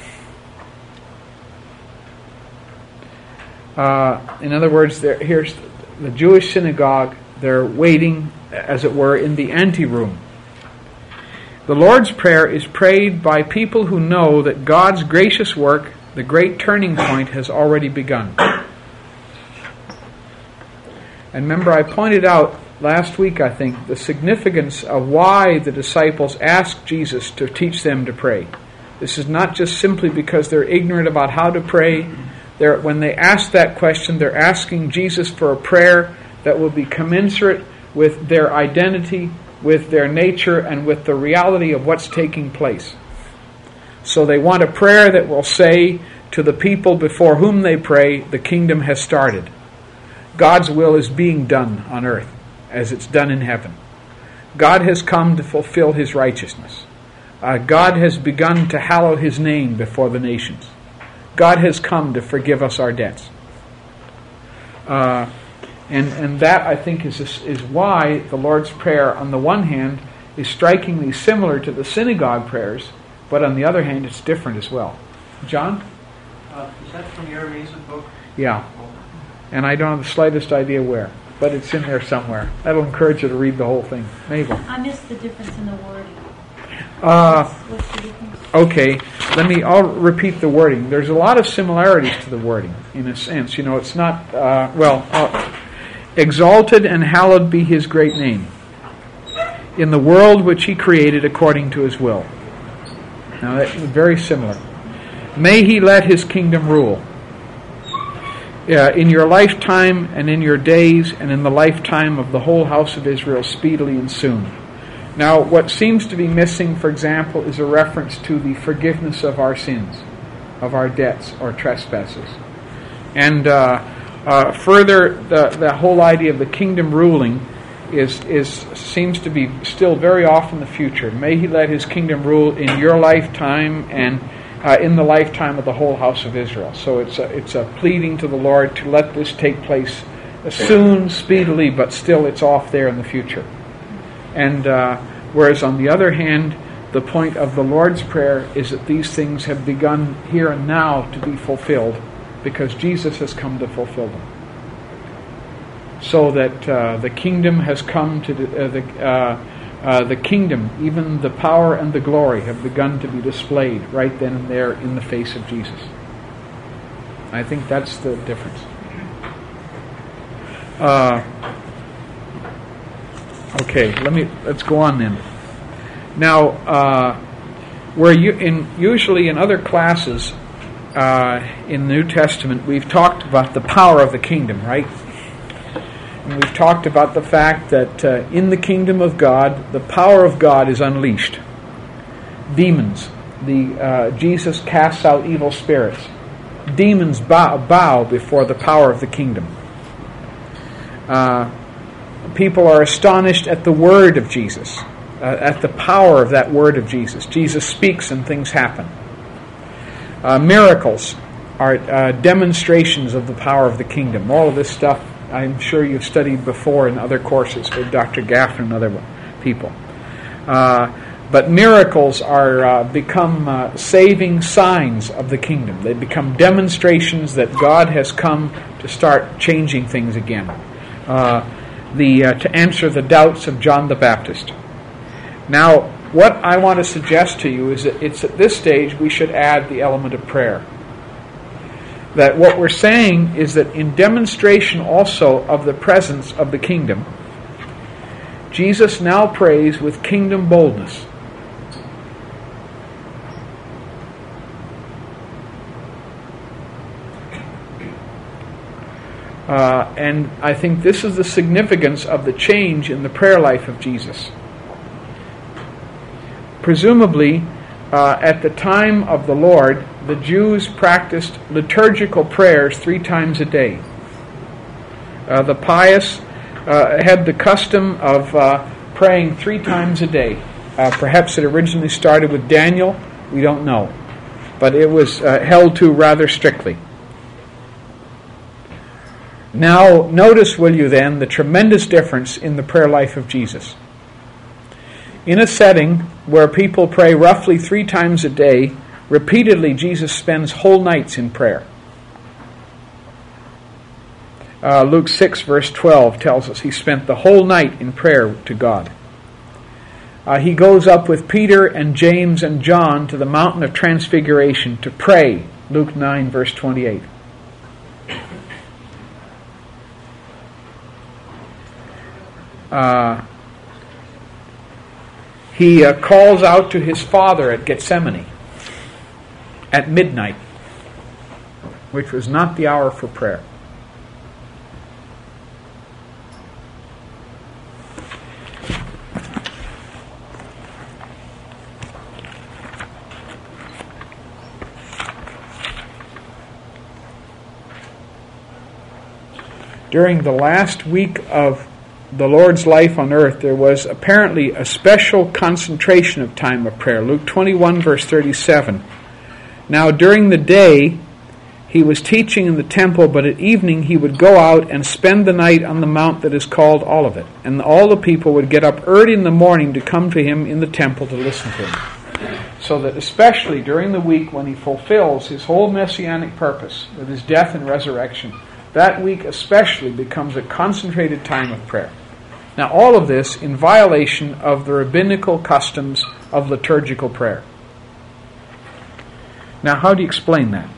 Uh, in other words, here's the Jewish synagogue. They're waiting, as it were, in the anteroom. The Lord's Prayer is prayed by people who know that God's gracious work, the great turning point, has already begun. And remember, I pointed out last week, I think, the significance of why the disciples asked Jesus to teach them to pray. This is not just simply because they're ignorant about how to pray. They're, when they ask that question, they're asking Jesus for a prayer that will be commensurate with their identity, with their nature, and with the reality of what's taking place. So they want a prayer that will say to the people before whom they pray, the kingdom has started. God's will is being done on earth as it's done in heaven. God has come to fulfill his righteousness. Uh, God has begun to hallow his name before the nations. God has come to forgive us our debts. Uh, and, and that, I think, is, is why the Lord's Prayer, on the one hand, is strikingly similar to the synagogue prayers, but on the other hand, it's different as well. John? Uh, is that from Jeremias' book? Yeah. And I don't have the slightest idea where, but it's in there somewhere. That'll encourage you to read the whole thing. Mabel? I missed the difference in the wording. Uh, What's, what's the difference? Okay, let me, I'll repeat the wording. There's a lot of similarities to the wording, in a sense. You know, it's not, uh, well, uh, exalted and hallowed be his great name, in the world which he created according to his will. Now, that's very similar. May he let his kingdom rule. Uh, in your lifetime and in your days and in the lifetime of the whole house of Israel, speedily and soon. Now, what seems to be missing, for example, is a reference to the forgiveness of our sins, of our debts or trespasses. And uh, uh, further, the, the whole idea of the kingdom ruling is, is seems to be still very off in the future. May he let his kingdom rule in your lifetime and uh, in the lifetime of the whole house of Israel. So it's a, it's a pleading to the Lord to let this take place soon, speedily, but still it's off there in the future. And uh, Whereas on the other hand, the point of the Lord's Prayer is that these things have begun here and now to be fulfilled because Jesus has come to fulfill them. So that uh, the kingdom has come to the, uh, the, uh, uh, the kingdom, even the power and the glory have begun to be displayed right then and there in the face of Jesus. I think that's the difference. Uh, okay, let me let's go on then. Now, uh, where you in usually in other classes uh, in the New Testament, we've talked about the power of the kingdom, right? And we've talked about the fact that uh, in the kingdom of God, the power of God is unleashed. Demons, the uh, Jesus casts out evil spirits. Demons bow, bow before the power of the kingdom. Uh, people are astonished at the word of Jesus. Uh, at the power of that word of Jesus. Jesus speaks and things happen. Uh, miracles are uh, demonstrations of the power of the kingdom. All of this stuff I'm sure you've studied before in other courses with Doctor Gaffin and other people. Uh, but miracles are uh, become uh, saving signs of the kingdom. They become demonstrations that God has come to start changing things again. Uh, the uh, to answer the doubts of John the Baptist. Now, what I want to suggest to you is that it's at this stage we should add the element of prayer. That what we're saying is that in demonstration also of the presence of the kingdom, Jesus now prays with kingdom boldness. Uh, and I think this is the significance of the change in the prayer life of Jesus. Presumably, uh, at the time of the Lord, the Jews practiced liturgical prayers three times a day. Uh, the pious uh, had the custom of uh, praying three times a day. Uh, perhaps it originally started with Daniel, we don't know. But it was uh, held to rather strictly. Now, notice, will you then, the tremendous difference in the prayer life of Jesus. In a setting where people pray roughly three times a day, repeatedly Jesus spends whole nights in prayer. Uh, Luke six verse twelve tells us he spent the whole night in prayer to God. Uh, he goes up with Peter and James and John to the mountain of transfiguration to pray. Luke nine verse twenty-eight. Uh, he uh, calls out to his Father at Gethsemane at midnight, which was not the hour for prayer. During the last week of the Lord's life on earth, there was apparently a special concentration of time of prayer. Luke twenty-one verse thirty-seven. Now during the day he was teaching in the temple, but at evening he would go out and spend the night on the mount that is called Olivet. And all the people would get up early in the morning to come to him in the temple to listen to him. So that especially during the week when he fulfills his whole messianic purpose with his death and resurrection, that week especially becomes a concentrated time of prayer. Now all of this in violation of the rabbinical customs of liturgical prayer. Now how do you explain that?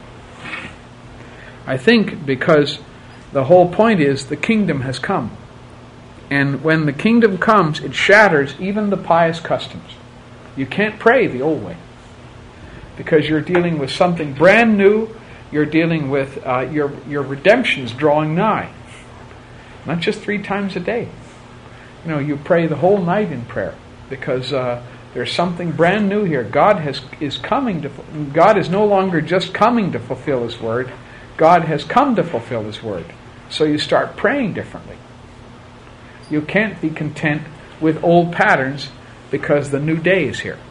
I think because the whole point is the kingdom has come. And when the kingdom comes, it shatters even the pious customs. You can't pray the old way because you're dealing with something brand new. You're dealing with uh, your your redemption's drawing nigh. Not just three times a day. You know, you pray the whole night in prayer because uh, there's something brand new here. God has is coming to. God is no longer just coming to fulfill His word. God has come to fulfill His word. So you start praying differently. You can't be content with old patterns because the new day is here.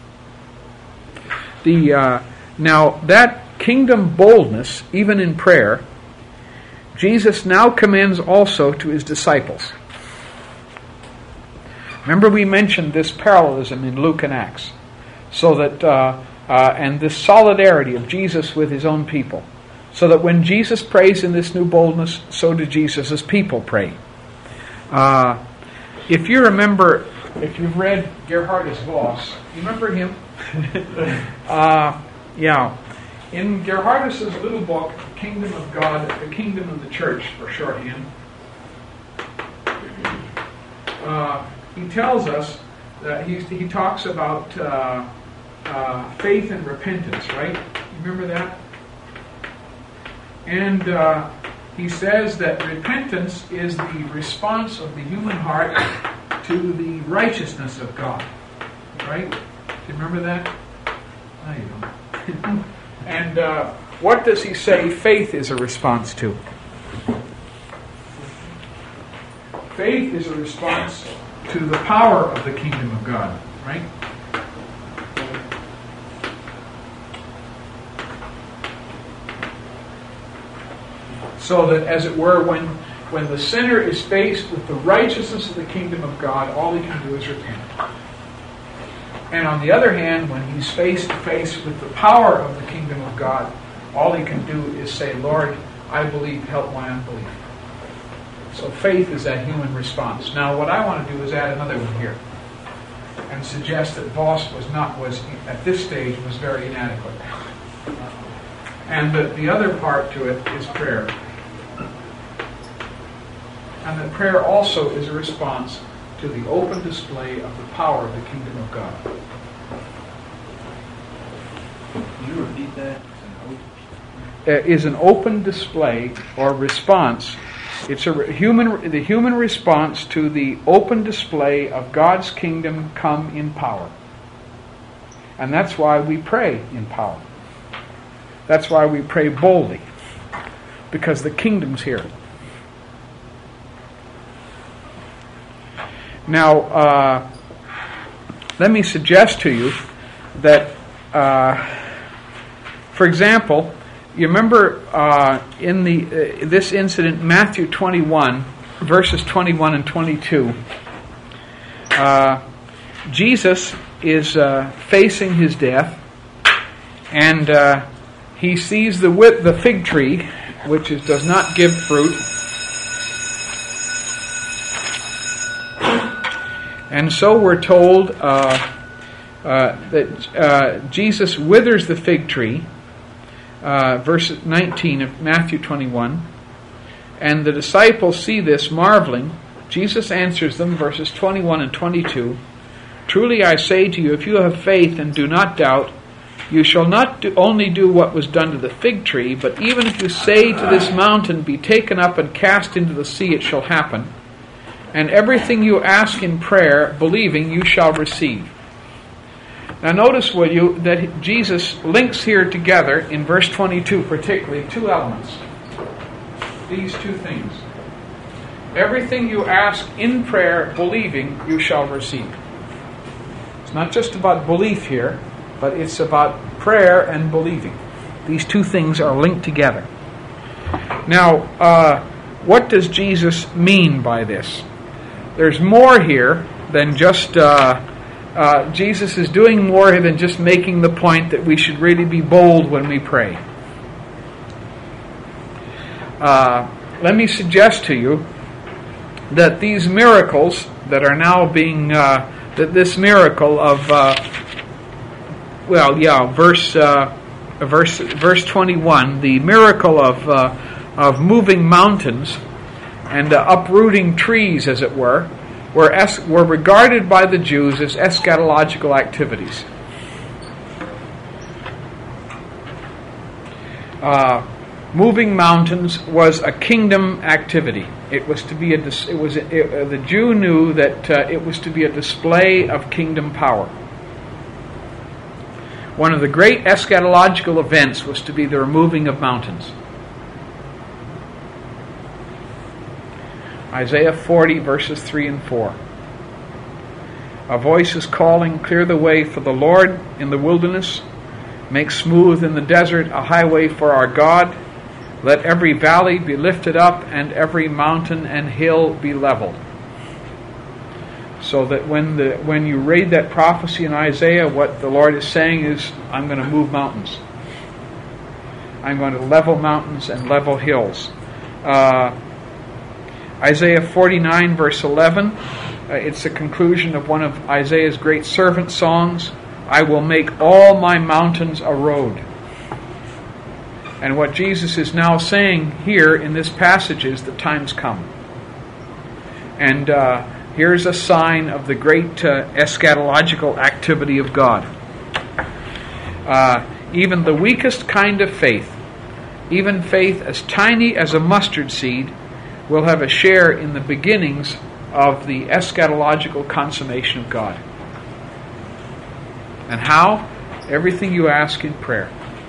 The uh, now that. Kingdom boldness, even in prayer, Jesus now commends also to his disciples. Remember we mentioned this parallelism in Luke and Acts. So that, uh, uh, and this solidarity of Jesus with his own people. So that when Jesus prays in this new boldness, so do Jesus' people pray. Uh, if you remember, if you've read Gerhardus Voss, you remember him? uh, yeah. In Gerhardus' little book, Kingdom of God, the Kingdom of the Church, for shorthand, uh, he tells us that he, he talks about uh, uh, faith and repentance, right? You remember that? And uh, he says that repentance is the response of the human heart to the righteousness of God, right? Do you remember that? No, you don't. And uh, what does he say faith is a response to? Faith is a response to the power of the kingdom of God, right? So that, as it were, when, when the sinner is faced with the righteousness of the kingdom of God, all he can do is repent. And on the other hand, when he's face to face with the power of the kingdom of God, all he can do is say, Lord, I believe, help my unbelief. So faith is that human response. Now, what I want to do is add another one here and suggest that Voss was not, was at this stage, was very inadequate. And that the other part to it is prayer. And that prayer also is a response to the open display of the power of the kingdom of God. Can you repeat that? Uh, is an open display or response. It's a human, the human response to the open display of God's kingdom come in power. And that's why we pray in power. That's why we pray boldly. Because the kingdom's here. Now, uh, let me suggest to you that, uh, for example, you remember uh, in the uh, this incident, Matthew twenty-one, verses twenty-one and twenty-two, uh, Jesus is uh, facing his death, and uh, he sees the whip, the fig tree, which is, does not give fruit. And so we're told uh, uh, that uh, Jesus withers the fig tree, uh, verse nineteen of Matthew twenty-one, and the disciples see this, marveling. Jesus answers them, verses twenty-one and twenty-two, Truly I say to you, if you have faith and do not doubt, you shall not do, only do what was done to the fig tree, but even if you say to this mountain, be taken up and cast into the sea, it shall happen. And everything you ask in prayer, believing, you shall receive. Now notice, will you, that Jesus links here together, in verse twenty-two particularly, two elements. These two things. Everything you ask in prayer, believing, you shall receive. It's not just about belief here, but it's about prayer and believing. These two things are linked together. Now, uh, what does Jesus mean by this? There's more here than just, uh, uh, Jesus is doing more than just making the point that we should really be bold when we pray. Uh, let me suggest to you that these miracles that are now being, uh, that this miracle of, uh, well, yeah, verse, uh, verse, verse twenty-one, the miracle of, uh, of moving mountains and uh, uprooting trees, as it were, were, es- were regarded by the Jews as eschatological activities. Uh, moving mountains was a kingdom activity. It was to be a. Dis- it was. A, it, uh, the Jew knew that uh, it was to be a display of kingdom power. One of the great eschatological events was to be the removing of mountains. Isaiah forty, verses three and four. A voice is calling, clear the way for the Lord in the wilderness. Make smooth in the desert a highway for our God. Let every valley be lifted up and every mountain and hill be leveled. So that when the when you read that prophecy in Isaiah, what the Lord is saying is, I'm going to move mountains. I'm going to level mountains and level hills. Uh, Isaiah forty-nine, verse eleven, uh, it's the conclusion of one of Isaiah's great servant songs. I will make all my mountains a road. And what Jesus is now saying here in this passage is the time's come. And uh, here's a sign of the great uh, eschatological activity of God. Uh, even the weakest kind of faith, even faith as tiny as a mustard seed, will have a share in the beginnings of the eschatological consummation of God. And how? Everything you ask in prayer.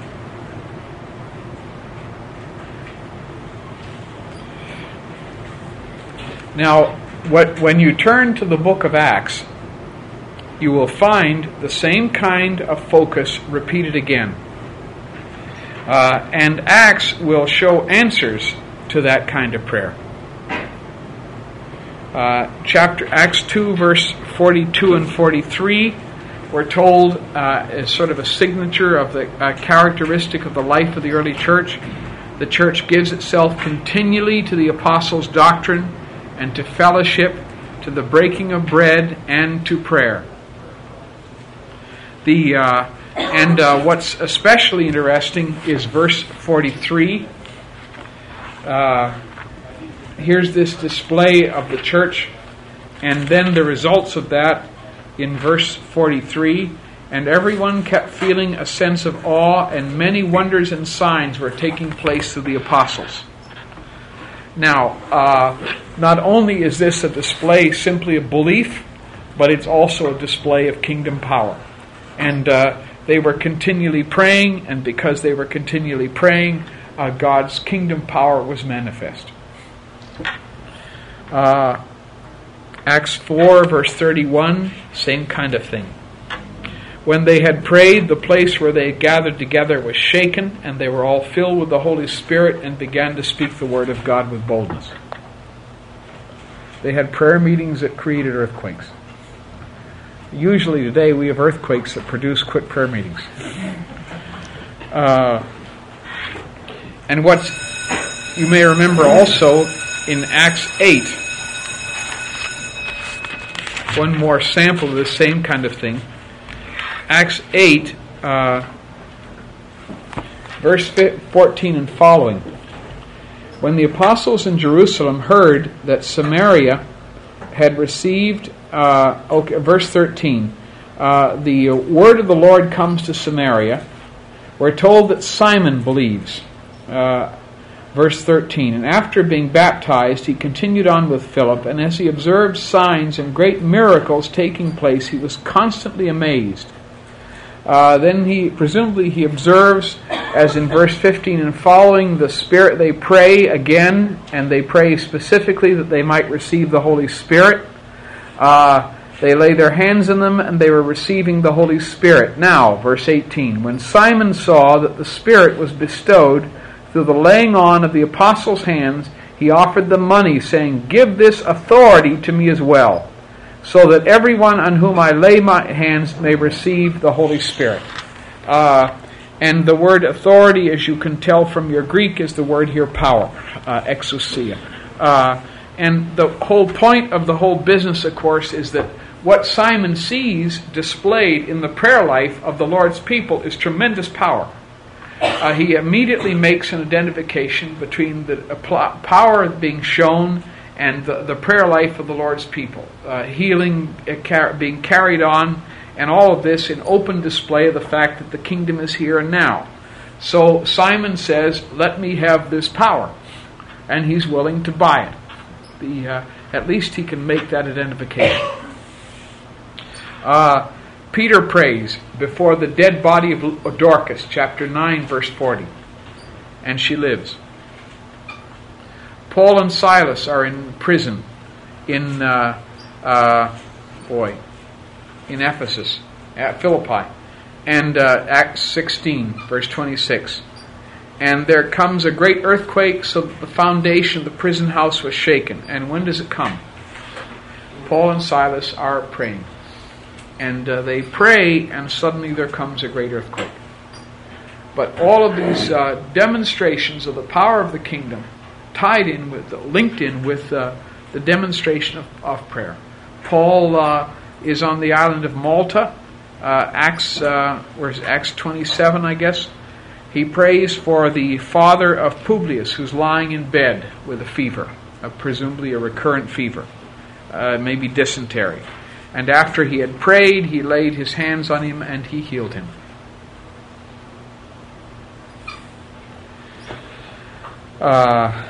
Now, what, when you turn to the book of Acts, you will find the same kind of focus repeated again. Uh, and Acts will show answers to that kind of prayer. Uh, chapter Acts two, verse forty-two and forty-three, we're told uh, as sort of a signature of the uh, characteristic of the life of the early church. The church gives itself continually to the apostles' doctrine and to fellowship, to the breaking of bread, and to prayer. The uh, and uh, what's especially interesting is verse forty-three. Uh, here's this display of the church, and then the results of that in verse forty-three. And everyone kept feeling a sense of awe, and many wonders and signs were taking place through the apostles. Now, uh, not only is this a display simply of belief, but it's also a display of kingdom power. And uh, they were continually praying, and because they were continually praying, uh, God's kingdom power was manifest. Uh, Acts four, verse thirty-one, same kind of thing. When they had prayed, the place where they had gathered together was shaken, and they were all filled with the Holy Spirit and began to speak the word of God with boldness. They had prayer meetings that created earthquakes. Usually today we have earthquakes that produce quick prayer meetings. Uh, and what you may remember also in Acts eight, one more sample of this same kind of thing. Acts eight, uh, verse fourteen and following. When the apostles in Jerusalem heard that Samaria had received, uh, okay, verse thirteen, uh, the word of the Lord comes to Samaria, we're told that Simon believes. Uh, verse thirteen, and after being baptized, he continued on with Philip, and as he observed signs and great miracles taking place, he was constantly amazed. Uh, then he, presumably he observes, as in verse fifteen and following, the Spirit, they pray again, and they pray specifically that they might receive the Holy Spirit. Uh, they lay their hands on them, and they were receiving the Holy Spirit. Now, verse eighteen, when Simon saw that the Spirit was bestowed through the laying on of the apostles' hands, he offered them money, saying, give this authority to me as well, so that everyone on whom I lay my hands may receive the Holy Spirit. Uh, and the word authority, as you can tell from your Greek, is the word here power, uh, exousia. Uh, and the whole point of the whole business, of course, is that what Simon sees displayed in the prayer life of the Lord's people is tremendous power. Uh, he immediately makes an identification between the uh, power being shown and the, the prayer life of the Lord's people, uh, healing uh, car- being carried on, and all of this in open display of the fact that the kingdom is here and now. So Simon says, let me have this power, and he's willing to buy it. The, uh, at least he can make that identification. Uh, Peter prays before the dead body of Dorcas, chapter nine, verse forty, and she lives. Paul and Silas are in prison in, uh, uh, boy, in Ephesus, at Philippi, and uh, Acts sixteen, verse twenty-six. And there comes a great earthquake, so that the foundation of the prison house was shaken. And when does it come? Paul and Silas are praying. And uh, they pray, and suddenly there comes a great earthquake. But all of these uh, demonstrations of the power of the kingdom tied in with, linked in with uh, the demonstration of, of prayer. Paul uh, is on the island of Malta. Uh, Acts, uh, where's Acts twenty-seven, I guess. He prays for the father of Publius, who's lying in bed with a fever, uh, presumably a recurrent fever, uh, maybe dysentery. And after he had prayed, he laid his hands on him and he healed him. Uh,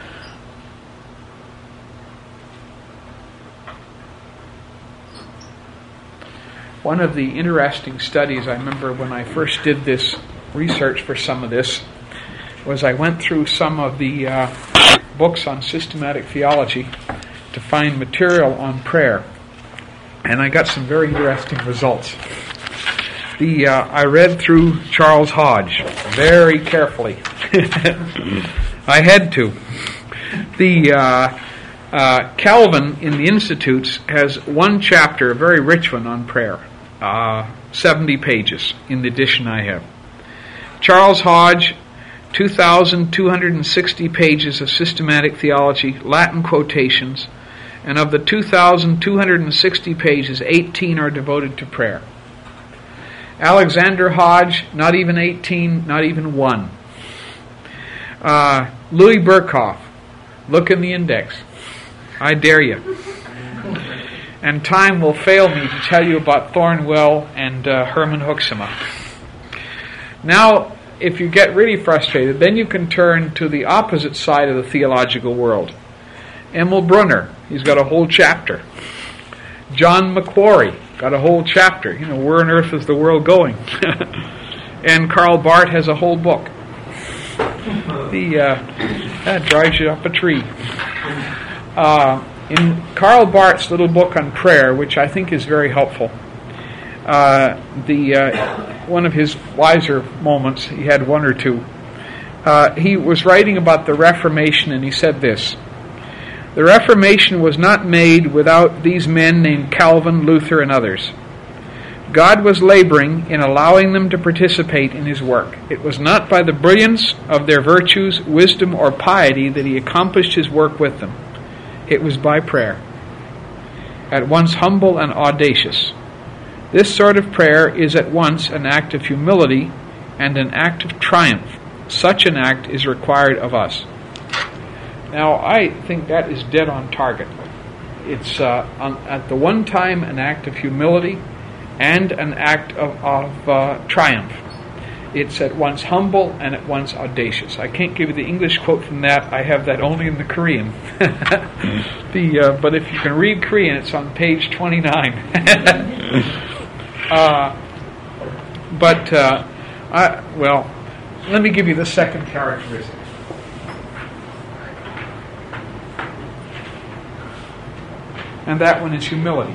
one of the interesting studies, I remember when I first did this research for some of this, was I went through some of the uh, books on systematic theology to find material on prayer. And I got some very interesting results. The uh, I read through Charles Hodge very carefully. I had to. The uh, uh, Calvin in the Institutes has one chapter, a very rich one, on prayer. Uh, seventy pages in the edition I have. Charles Hodge, two thousand two hundred sixty pages of systematic theology, Latin quotations, and of the two thousand two hundred sixty pages, eighteen are devoted to prayer. Alexander Hodge, not even eighteen, not even one. Uh, Louis Berkhoff, look in the index. I dare you. And time will fail me to tell you about Thornwell and uh, Herman Hoeksema. Now, if you get really frustrated, then you can turn to the opposite side of the theological world. Emil Brunner, he's got a whole chapter. John Macquarie, got a whole chapter. You know, where on earth is the world going? And Karl Barth has a whole book. The uh, that drives you up a tree. Uh, in Karl Barth's little book on prayer, which I think is very helpful, uh, the uh, one of his wiser moments, he had one or two, uh, he was writing about the Reformation, and he said this: "The Reformation was not made without these men named Calvin, Luther, and others. God was laboring in allowing them to participate in His work. It was not by the brilliance of their virtues, wisdom, or piety that He accomplished His work with them. It was by prayer, at once humble and audacious. This sort of prayer is at once an act of humility and an act of triumph. Such an act is required of us." Now, I think that is dead on target. It's uh, on, at the one time an act of humility and an act of, of uh, triumph. It's at once humble and at once audacious. I can't give you the English quote from that. I have that only in the Korean. the uh, But if you can read Korean, it's on page twenty-nine. uh, but, uh, I, well, let me give you the second characteristic. And that one is humility.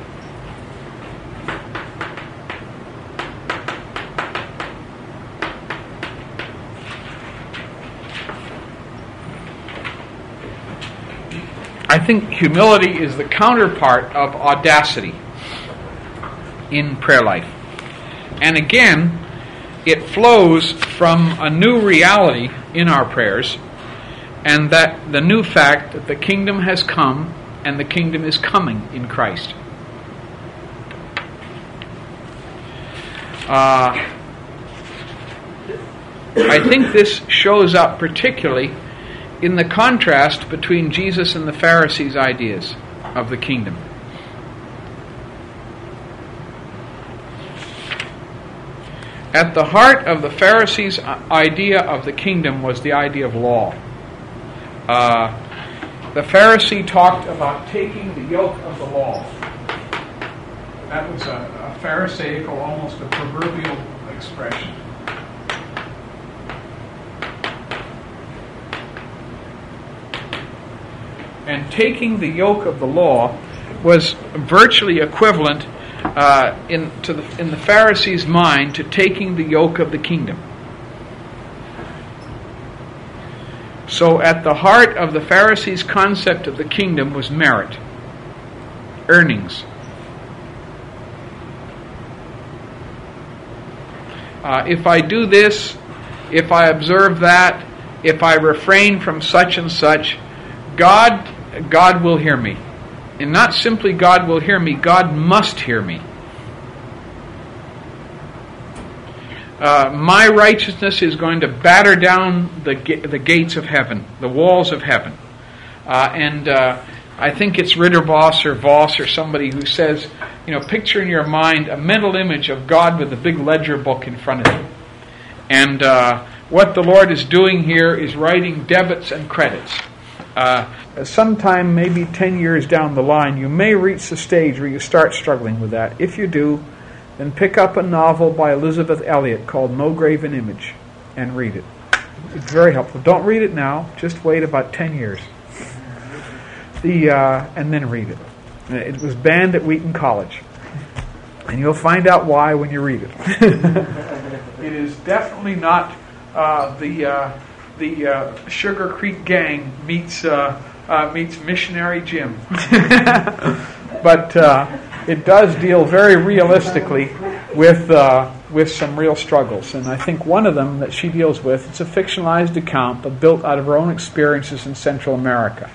I think humility is the counterpart of audacity in prayer life. And again, it flows from a new reality in our prayers, and that the new fact that the kingdom has come and the kingdom is coming in Christ. Uh, I think this shows up particularly in the contrast between Jesus and the Pharisees' ideas of the kingdom. At the heart of the Pharisees' idea of the kingdom was the idea of law. Uh, the Pharisee talked about taking the yoke of the law. That was a, a Pharisaical, almost a proverbial expression. And taking the yoke of the law was virtually equivalent uh, in to the in the Pharisees' mind to taking the yoke of the kingdom. So at the heart of the Pharisees' concept of the kingdom was merit. earnings. Uh, if I do this, if I observe that, if I refrain from such and such, God, God will hear me. And not simply God will hear me, God must hear me. Uh, my righteousness is going to batter down the ga- the gates of heaven, the walls of heaven. Uh, and uh, I think it's Rittervoss or Voss or somebody who says, you know, picture in your mind a mental image of God with a big ledger book in front of you. And uh, what the Lord is doing here is writing debits and credits. Uh, sometime, maybe ten years down the line, you may reach the stage where you start struggling with that. If you do, then pick up a novel by Elizabeth Elliot called No Graven Image and read it. It's very helpful. Don't read it now. Just wait about ten years. The uh, and then read it. It was banned at Wheaton College. And you'll find out why when you read it. It is definitely not uh, the uh, the uh, Sugar Creek Gang meets uh, uh, meets Missionary Jim. But uh, it does deal very realistically with uh, with some real struggles. And I think one of them that she deals with, it's a fictionalized account, but built out of her own experiences in Central America.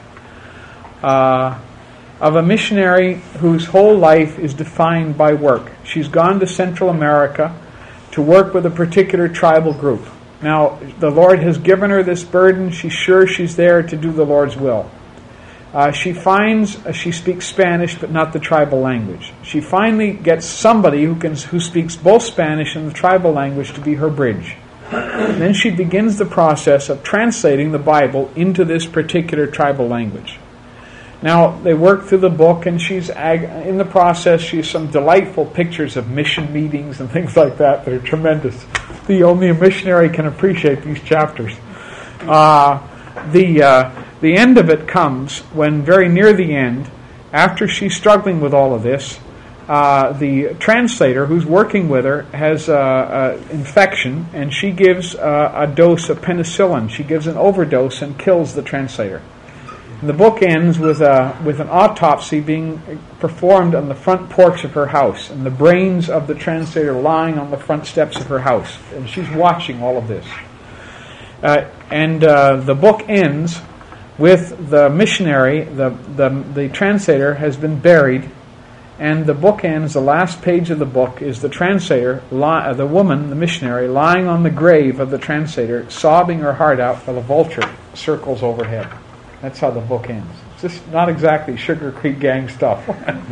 Uh, of a missionary whose whole life is defined by work. She's gone to Central America to work with a particular tribal group. Now, the Lord has given her this burden. She's sure she's there to do the Lord's will. Uh, she finds uh, she speaks Spanish, but not the tribal language. She finally gets somebody who can who speaks both Spanish and the tribal language to be her bridge. Then she begins the process of translating the Bible into this particular tribal language. Now, they work through the book, and she's ag- in the process, she has some delightful pictures of mission meetings and things like that that are tremendous. The only a missionary can appreciate these chapters. Uh, the uh, the end of it comes when, very near the end, after she's struggling with all of this, uh, the translator who's working with her has uh, uh, infection, and she gives uh, a dose of penicillin. She gives an overdose and kills the translator. And the book ends with a with an autopsy being performed on the front porch of her house, and the brains of the translator lying on the front steps of her house, and she's watching all of this. Uh, and uh, the book ends with the missionary, the, the the translator has been buried, and the book ends. The last page of the book is the translator, li- the woman, the missionary, lying on the grave of the translator, sobbing her heart out while a vulture circles overhead. That's how the book ends. It's just not exactly Sugar Creek Gang stuff.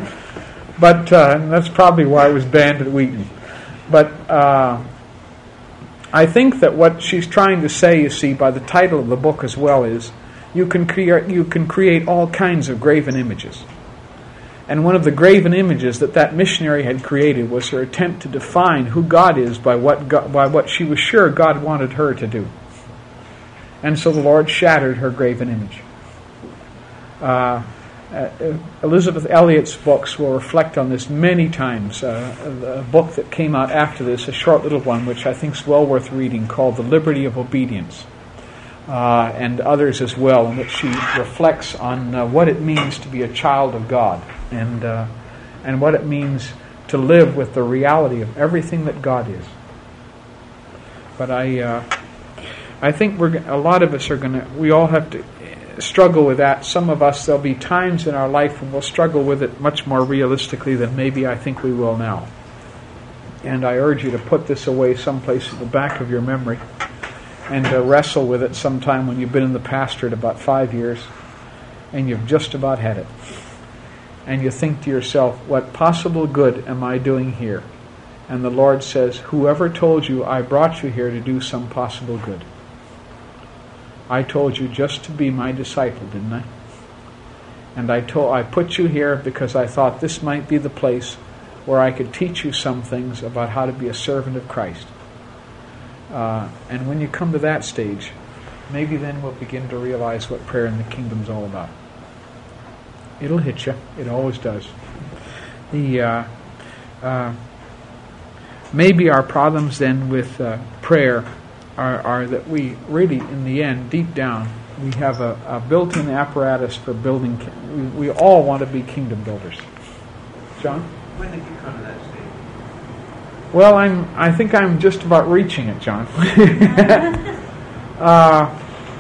But uh, and that's probably why it was banned at Wheaton. But uh, I think that what she's trying to say, you see, by the title of the book as well, is you can create you can create all kinds of graven images. And one of the graven images that that missionary had created was her attempt to define who God is by what God, by what she was sure God wanted her to do. And so the Lord shattered her graven image. Uh, uh, Elizabeth Elliot's books will reflect on this many times. Uh, a book that came out after this, a short little one, which I think is well worth reading, called The Liberty of Obedience, uh, and others as well, in which she reflects on uh, what it means to be a child of God, and uh, and what it means to live with the reality of everything that God is. But I, uh, I think we're a lot of us are going to. We all have to struggle with that. Some of us, there'll be times in our life when we'll struggle with it much more realistically than maybe I think we will now. And I urge you to put this away someplace at the back of your memory and to wrestle with it sometime when you've been in the pastorate about five years and you've just about had it. And you think to yourself, what possible good am I doing here? And the Lord says, whoever told you I brought you here to do some possible good? I told you just to be my disciple, didn't I? And I told I put you here because I thought this might be the place where I could teach you some things about how to be a servant of Christ. Uh, and when you come to that stage, maybe then we'll begin to realize what prayer in the kingdom's all about. It'll hit you. It always does. The uh, uh, maybe our problems then with uh, prayer Are, are that we really, in the end, deep down, we have a, a built-in apparatus for building. We, we all want to be kingdom builders. John? When did you come to that stage? Well, I'm. I think I'm just about reaching it, John. uh,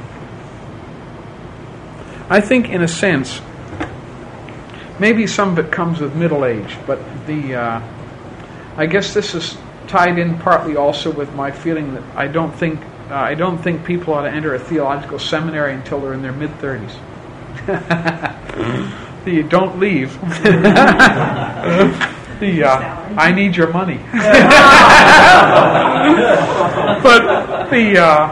I think, in a sense, maybe some of it comes with middle age, but the. Uh, I guess this is tied in partly also with my feeling that I don't think uh, I don't think people ought to enter a theological seminary until they're in their mid thirties. You don't leave. the uh, I need your money. But the uh,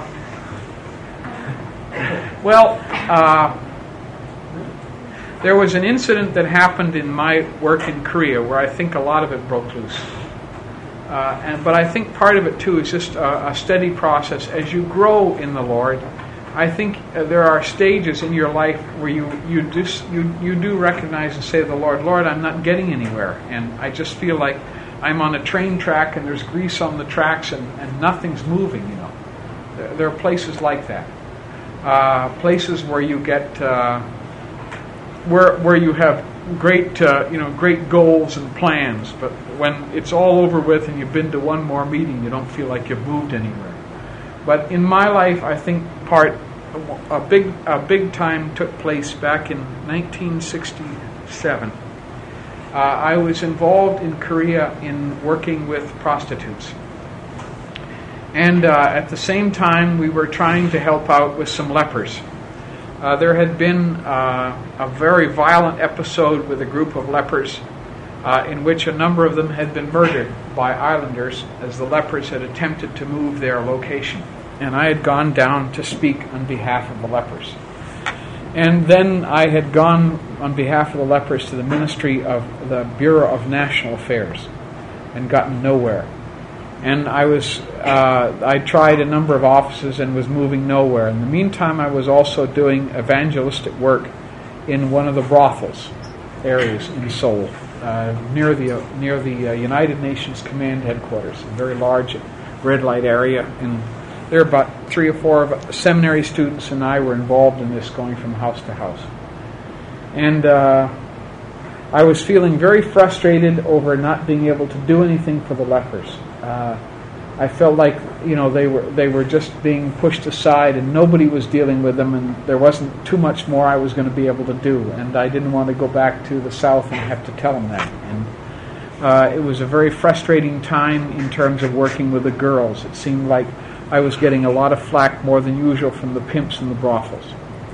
well, uh, there was an incident that happened in my work in Korea where I think a lot of it broke loose. Uh, and but I think part of it too is just a, a steady process as you grow in the Lord. I think uh, there are stages in your life where you you just you you do recognize and say to the Lord, Lord, I'm not getting anywhere, and I just feel like I'm on a train track and there's grease on the tracks and, and nothing's moving. You know, there, there are places like that, uh, places where you get uh, where where you have great uh, you know great goals and plans, but when it's all over with and you've been to one more meeting, you don't feel like you've moved anywhere. But in my life, I think part a big a big time took place back in nineteen sixty-seven. Uh, I was involved in Korea in working with prostitutes, and uh, at the same time, we were trying to help out with some lepers. Uh, there had been uh, a very violent episode with a group of lepers uh, in which a number of them had been murdered by islanders as the lepers had attempted to move their location. And I had gone down to speak on behalf of the lepers. And then I had gone on behalf of the lepers to the Ministry of the Bureau of National Affairs and gotten nowhere. And I was, uh, I tried a number of offices and was moving nowhere. In the meantime, I was also doing evangelistic work in one of the brothels areas in Seoul, uh, near the near the uh, United Nations Command Headquarters, a very large red light area. And there were about three or four of seminary students, and I were involved in this, going from house to house. And uh, I was feeling very frustrated over not being able to do anything for the lepers. Uh, I felt like, you know, they were they were just being pushed aside, and nobody was dealing with them, and there wasn't too much more I was going to be able to do. And I didn't want to go back to the South and have to tell them that. And uh, it was a very frustrating time in terms of working with the girls. It seemed like I was getting a lot of flack, more than usual, from the pimps and the brothels.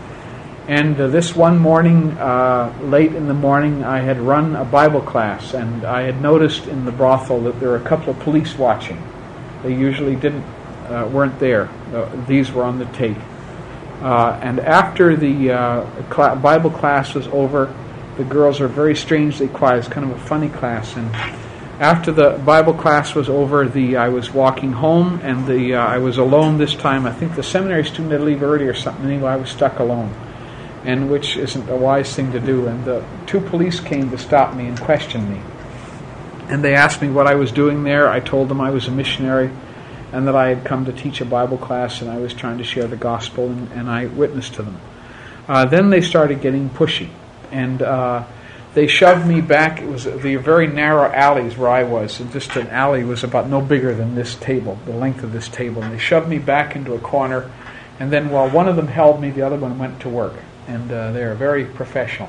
And uh, this one morning, uh, late in the morning, I had run a Bible class, and I had noticed in the brothel that there were a couple of police watching. They usually didn't, uh, weren't there. Uh, these were on the tape. Uh, and after the uh, cl- Bible class was over, the girls were very strangely quiet. It's kind of a funny class. And after the Bible class was over, the I was walking home, and the uh, I was alone this time. I think the seminary student had to leave early or something. Anyway, I was stuck alone, and which isn't a wise thing to do. And the two police came to stop me and question me. And they asked me what I was doing there. I told them I was a missionary and that I had come to teach a Bible class, and I was trying to share the gospel, and, and I witnessed to them. Uh, then they started getting pushy, and uh, they shoved me back. It was the very narrow alleys where I was, and just an alley was about no bigger than this table, the length of this table. And they shoved me back into a corner, and then while one of them held me, the other one went to work. And uh, they're very professional.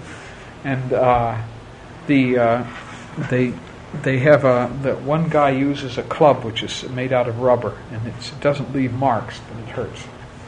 and uh, the uh, they they have a the one guy uses a club which is made out of rubber, and it's, it doesn't leave marks, but it hurts.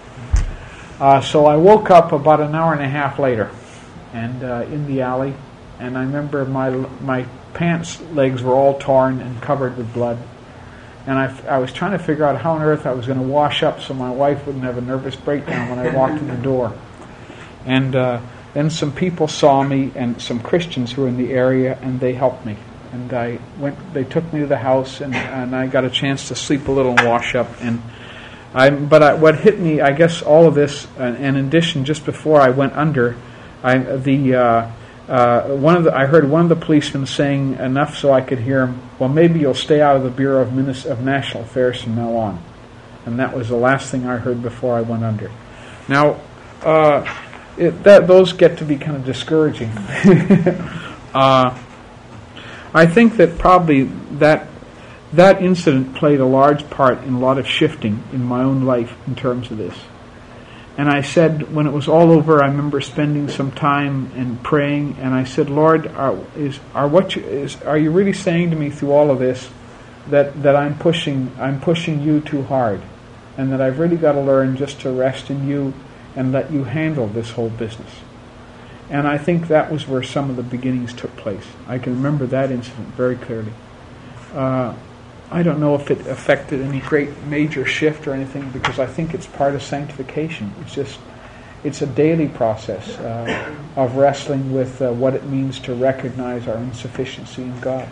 Uh, so I woke up about an hour and a half later, and uh, in the alley, and I remember my my pants legs were all torn and covered with blood, and I, I was trying to figure out how on earth I was going to wash up so my wife wouldn't have a nervous breakdown when I walked in the door. And uh, then some people saw me, and some Christians who were in the area, and they helped me. And I went. They took me to the house, and, and I got a chance to sleep a little and wash up. And I, but I, what hit me, I guess, all of this, and, and in addition, just before I went under, I the uh, uh, one of the I heard one of the policemen saying enough so I could hear him. Well, maybe you'll stay out of the Bureau of, Minis- of National Affairs from now on. And that was the last thing I heard before I went under. Now. Uh, It, that those get to be kind of discouraging. uh, I think that probably that that incident played a large part in a lot of shifting in my own life in terms of this. And I said, when it was all over, I remember spending some time and praying, and I said, Lord, are, is, are, what you, is, are you really saying to me through all of this that, that I'm pushing I'm pushing you too hard, and that I've really got to learn just to rest in you and let you handle this whole business? And I think that was where some of the beginnings took place. I can remember that incident very clearly. Uh, I don't know if it affected any great major shift or anything, because I think it's part of sanctification. It's just, it's a daily process uh, of wrestling with uh, what it means to recognize our insufficiency in God.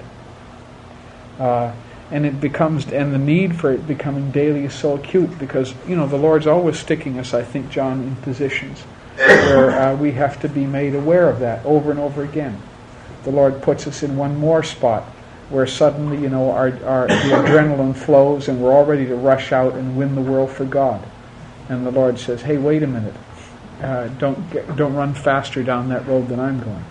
Uh, and it becomes, and the need for it becoming daily is so acute, because, you know, the Lord's always sticking us, I think, John, in positions where uh, we have to be made aware of that over and over again. The Lord puts us in one more spot where suddenly, you know, our, our the adrenaline flows and we're all ready to rush out and win the world for God. And the Lord says, hey, wait a minute. Uh, don't get, don't run faster down that road than I'm going.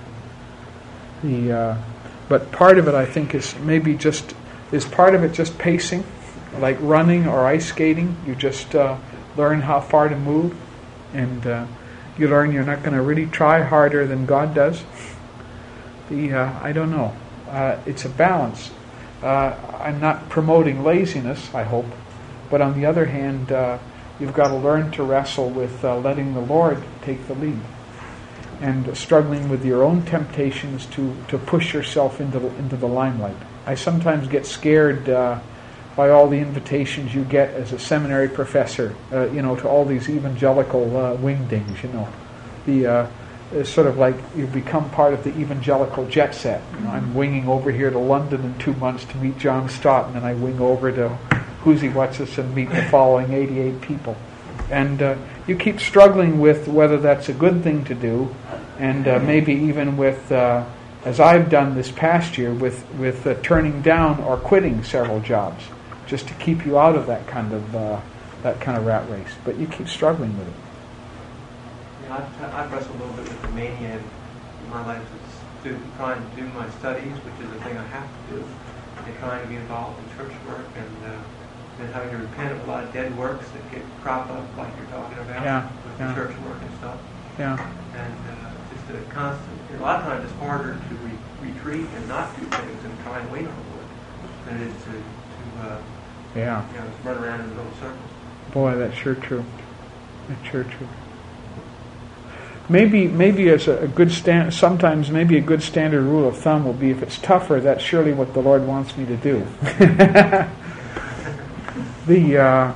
The uh, but part of it, I think, is maybe just is part of it just pacing, like running or ice skating. You just uh, learn how far to move, and uh, you learn you're not going to really try harder than God does. The uh, I don't know. Uh, it's a balance. Uh, I'm not promoting laziness, I hope, but on the other hand, uh, you've got to learn to wrestle with uh, letting the Lord take the lead, and struggling with your own temptations to, to push yourself into the, into the limelight. I sometimes get scared uh, by all the invitations you get as a seminary professor, uh, you know, to all these evangelical uh, wingdings, you know. The uh, it's sort of like you become part of the evangelical jet set. You know, I'm winging over here to London in two months to meet John Stott, and then I wing over to Who's-He What's-Us and meet the following eighty-eight people. And uh, you keep struggling with whether that's a good thing to do, and uh, maybe even with, uh, as I've done this past year, with, with uh, turning down or quitting several jobs, just to keep you out of that kind of uh, that kind of rat race. But you keep struggling with it. Yeah, I've, I've wrestled a little bit with the mania in my life to trying to do my studies, which is a thing I have to do, and trying to be involved in church work, and uh, then having to repent of a lot of dead works that get crop up, like you're talking about, yeah, with yeah. the church work and stuff. Yeah. And uh, just a constant, a lot of times it's harder to re- retreat and not do things and try and wait on the Lord than it is to, to uh, yeah. you know, run around in little circles. Boy, that's sure true. That's sure true. Maybe, maybe as a, a good stand, sometimes maybe a good standard rule of thumb will be, if it's tougher, that's surely what the Lord wants me to do. the, uh,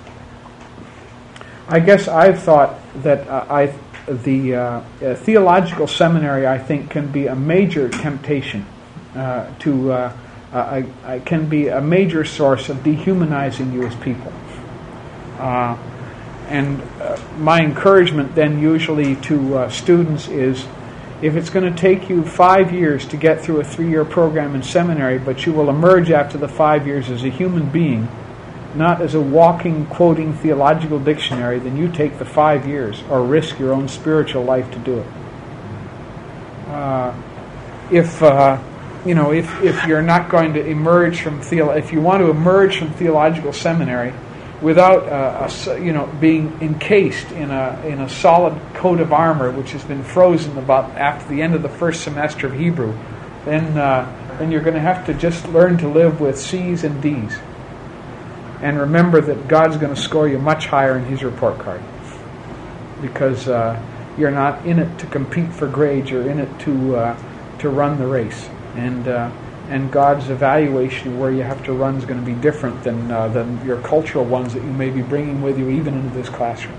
I guess I've thought that uh, I, the uh, uh, theological seminary, I think, can be a major temptation uh, to, uh, uh, I, I can be a major source of dehumanizing you as people. Uh, And uh, my encouragement then usually to uh, students is, if it's going to take you five years to get through a three-year program in seminary, but you will emerge after the five years as a human being, not as a walking, quoting theological dictionary, then you take the five years or risk your own spiritual life to do it. Uh, if uh, you know, if if you're not going to emerge from theo, if you want to emerge from theological seminary without uh, a, you know, being encased in a in a solid coat of armor which has been frozen about after the end of the first semester of Hebrew, then uh, then you're going to have to just learn to live with C's and D's, and remember that God's going to score you much higher in His report card, because uh, you're not in it to compete for grades. You're in it to uh, to run the race, and. Uh, And God's evaluation where you have to run is going to be different than uh, than your cultural ones that you may be bringing with you even into this classroom.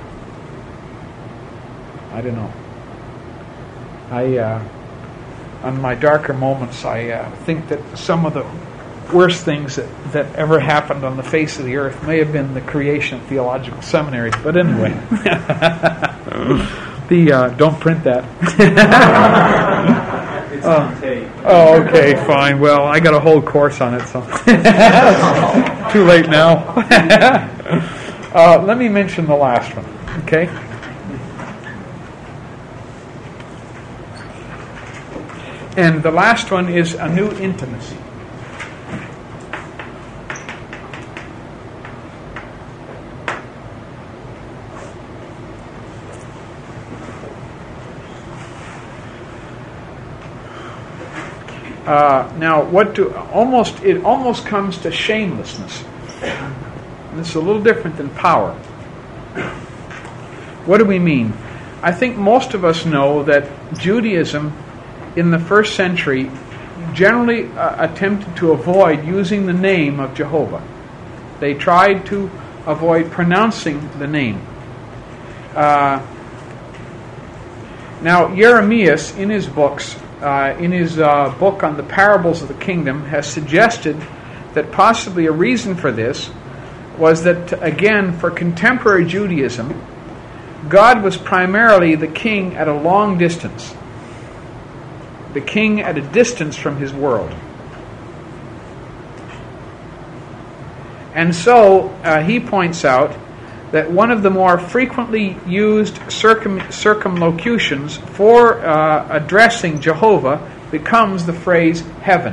I don't know. I, uh, on my darker moments, I uh, think that some of the worst things that, that ever happened on the face of the earth may have been the creation of theological seminaries. But anyway, the uh, don't print that. It's uh, on tape. Oh, okay, fine. Well, I got a whole course on it, so too late now. uh, let me mention the last one, okay? And the last one is a new intimacy. Uh, now, what do almost it almost comes to shamelessness. And this is a little different than power. What do we mean? I think most of us know that Judaism in the first century generally uh, attempted to avoid using the name of Jehovah. They tried to avoid pronouncing the name. Uh, now, Jeremias, in his books, uh, in his uh, book on the parables of the kingdom, has suggested that possibly a reason for this was that, again, for contemporary Judaism, God was primarily the king at a long distance, the king at a distance from his world. And so uh, he points out that one of the more frequently used circum- circumlocutions for uh, addressing Jehovah becomes the phrase heaven.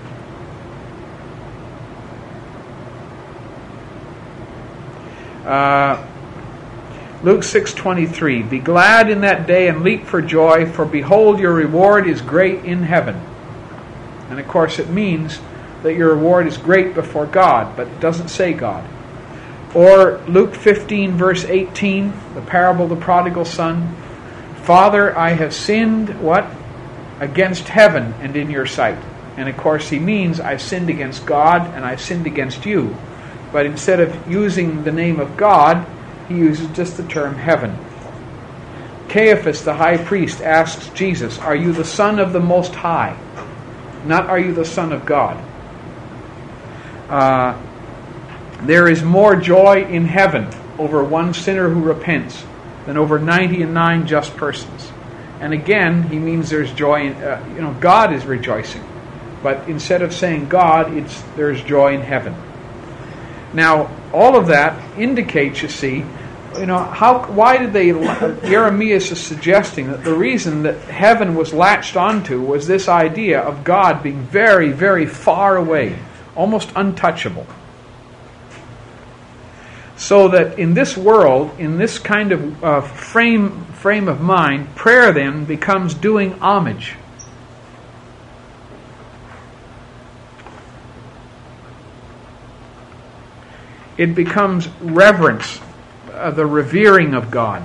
Uh, Luke six twenty-three, be glad in that day and leap for joy, for behold, your reward is great in heaven. And of course it means that your reward is great before God, but it doesn't say God. Or Luke fifteen, verse eighteen, the parable of the prodigal son, Father, I have sinned, what? Against heaven and in your sight. And of course he means I've sinned against God and I've sinned against you. But instead of using the name of God, he uses just the term heaven. Caiaphas, the high priest, asks Jesus, are you the Son of the Most High? Not are you the Son of God? Uh, there is more joy in heaven over one sinner who repents than over ninety and nine just persons. And again, he means there's joy in, uh, you know, God is rejoicing. But instead of saying God, it's there's joy in heaven. Now, all of that indicates, you see, you know, how? Why did they? Jeremias is suggesting that the reason that heaven was latched onto was this idea of God being very, very far away, almost untouchable. So that in this world, in this kind of uh, frame frame of mind, prayer then becomes doing homage. It becomes reverence, uh, the revering of God.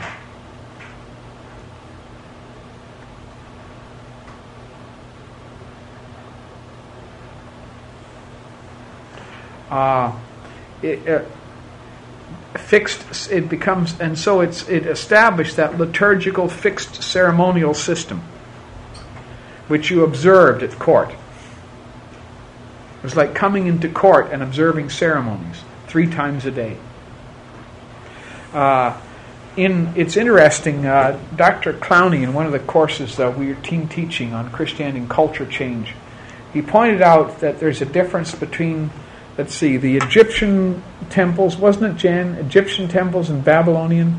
Uh, it, uh, fixed. It becomes, and so it's it established that liturgical fixed ceremonial system, which you observed at court. It was like coming into court and observing ceremonies three times a day. Uh, in it's interesting. Uh, Doctor Clowney, in one of the courses that we were team teaching on Christianity and culture change, he pointed out that there's a difference between, let's see, the Egyptian temples, wasn't it, Jan? Egyptian temples and Babylonian.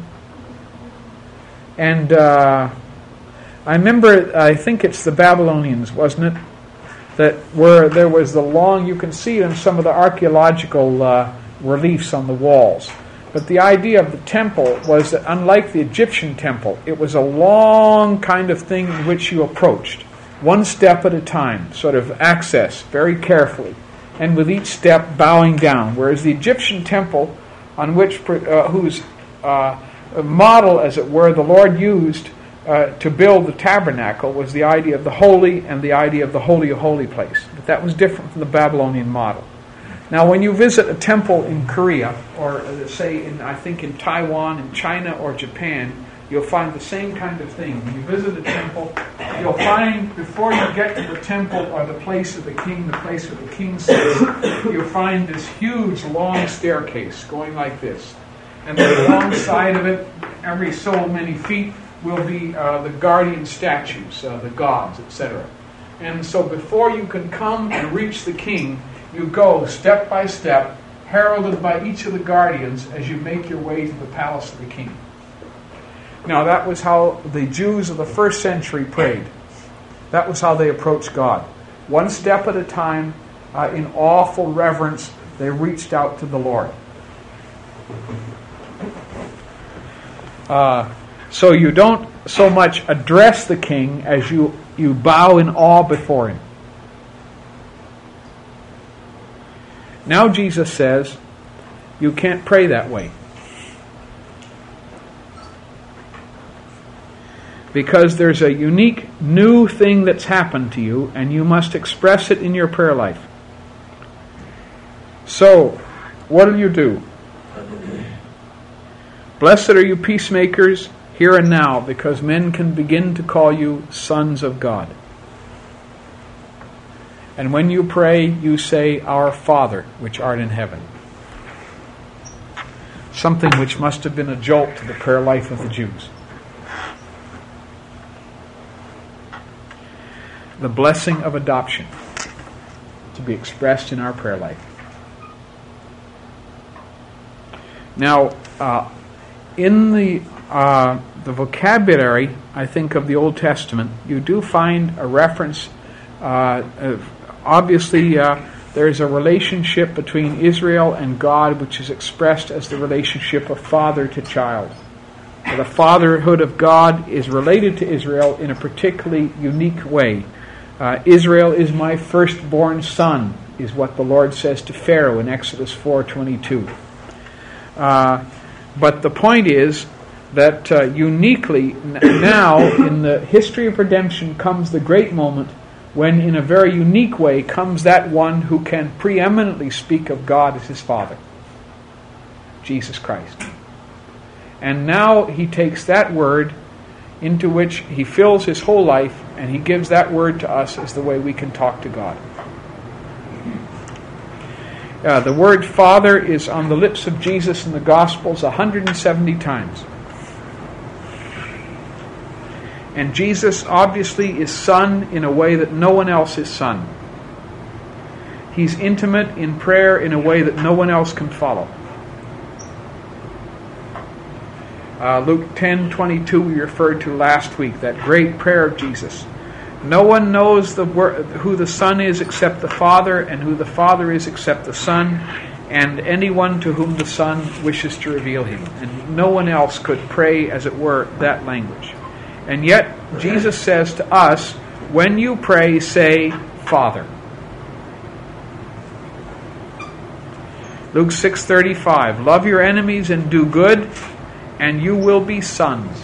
And uh, I remember, I think it's the Babylonians, wasn't it? That where there was the long, you can see in some of the archaeological uh, reliefs on the walls. But the idea of the temple was that unlike the Egyptian temple, it was a long kind of thing in which you approached, one step at a time, sort of access very carefully, and with each step bowing down. Whereas the Egyptian temple, on which uh, whose uh, model, as it were, the Lord used uh, to build the tabernacle, was the idea of the holy and the idea of the holy of holy place. But that was different from the Babylonian model. Now, when you visit a temple in Korea, or uh, say, in I think in Taiwan, in China, or Japan, you'll find the same kind of thing. When you visit a temple, you'll find, before you get to the temple or the place of the king, the place where the king sits, you'll find this huge, long staircase going like this. And alongside of it, every so many feet, will be uh, the guardian statues, uh, the gods, et cetera. And so before you can come and reach the king, you go step by step, heralded by each of the guardians as you make your way to the palace of the king. Now that was how the Jews of the first century prayed. That was how they approached God. One step at a time, uh, in awful reverence, they reached out to the Lord. Uh, so you don't so much address the king as you, you bow in awe before him. Now Jesus says, you can't pray that way. Because there's a unique new thing that's happened to you, and you must express it in your prayer life. So, what do you do? Blessed are you peacemakers, here and now, because men can begin to call you sons of God. And when you pray, you say, Our Father, which art in heaven. Something which must have been a jolt to the prayer life of the Jews. The blessing of adoption to be expressed in our prayer life. Now, uh, in the uh, the vocabulary, I think, of the Old Testament, you do find a reference. Uh, of, obviously, uh, there is a relationship between Israel and God, which is expressed as the relationship of father to child. The fatherhood of God is related to Israel in a particularly unique way. Uh, Israel is my firstborn son, is what the Lord says to Pharaoh in Exodus four twenty-two. Uh, but the point is that uh, uniquely n- now in the history of redemption comes the great moment when in a very unique way comes that one who can preeminently speak of God as his Father, Jesus Christ. And now he takes that word into which he fills his whole life, and he gives that word to us as the way we can talk to God. Uh, the word Father is on the lips of Jesus in the Gospels one hundred seventy times. And Jesus obviously is Son in a way that no one else is Son. He's intimate in prayer in a way that no one else can follow. Uh, Luke ten twenty-two we referred to last week, that great prayer of Jesus. No one knows the wor- who the Son is except the Father, and who the Father is except the Son, and anyone to whom the Son wishes to reveal him. And no one else could pray, as it were, that language. And yet, Jesus says to us, when you pray, say, Father. Luke six thirty-five, love your enemies and do good, and you will be sons.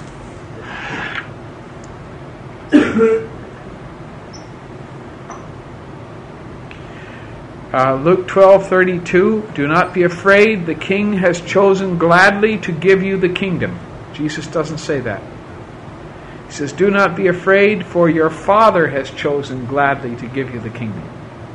Uh, Luke twelve thirty-two, do not be afraid, the king has chosen gladly to give you the kingdom. Jesus doesn't say that. He says, do not be afraid, for your Father has chosen gladly to give you the kingdom.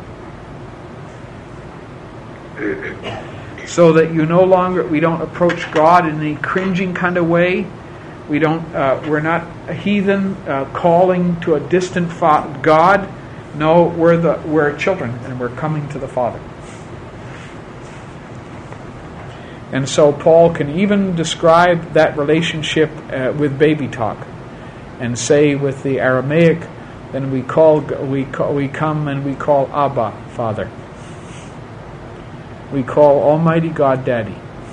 So that you no longer, we don't approach God in any cringing kind of way. We don't, uh, we're not a heathen uh, calling to a distant fa- God. No, we're the we're children, and we're coming to the Father. And so Paul can even describe that relationship uh, with baby talk, and say with the Aramaic, then we call we call, we come and we call Abba, Father. We call Almighty God Daddy.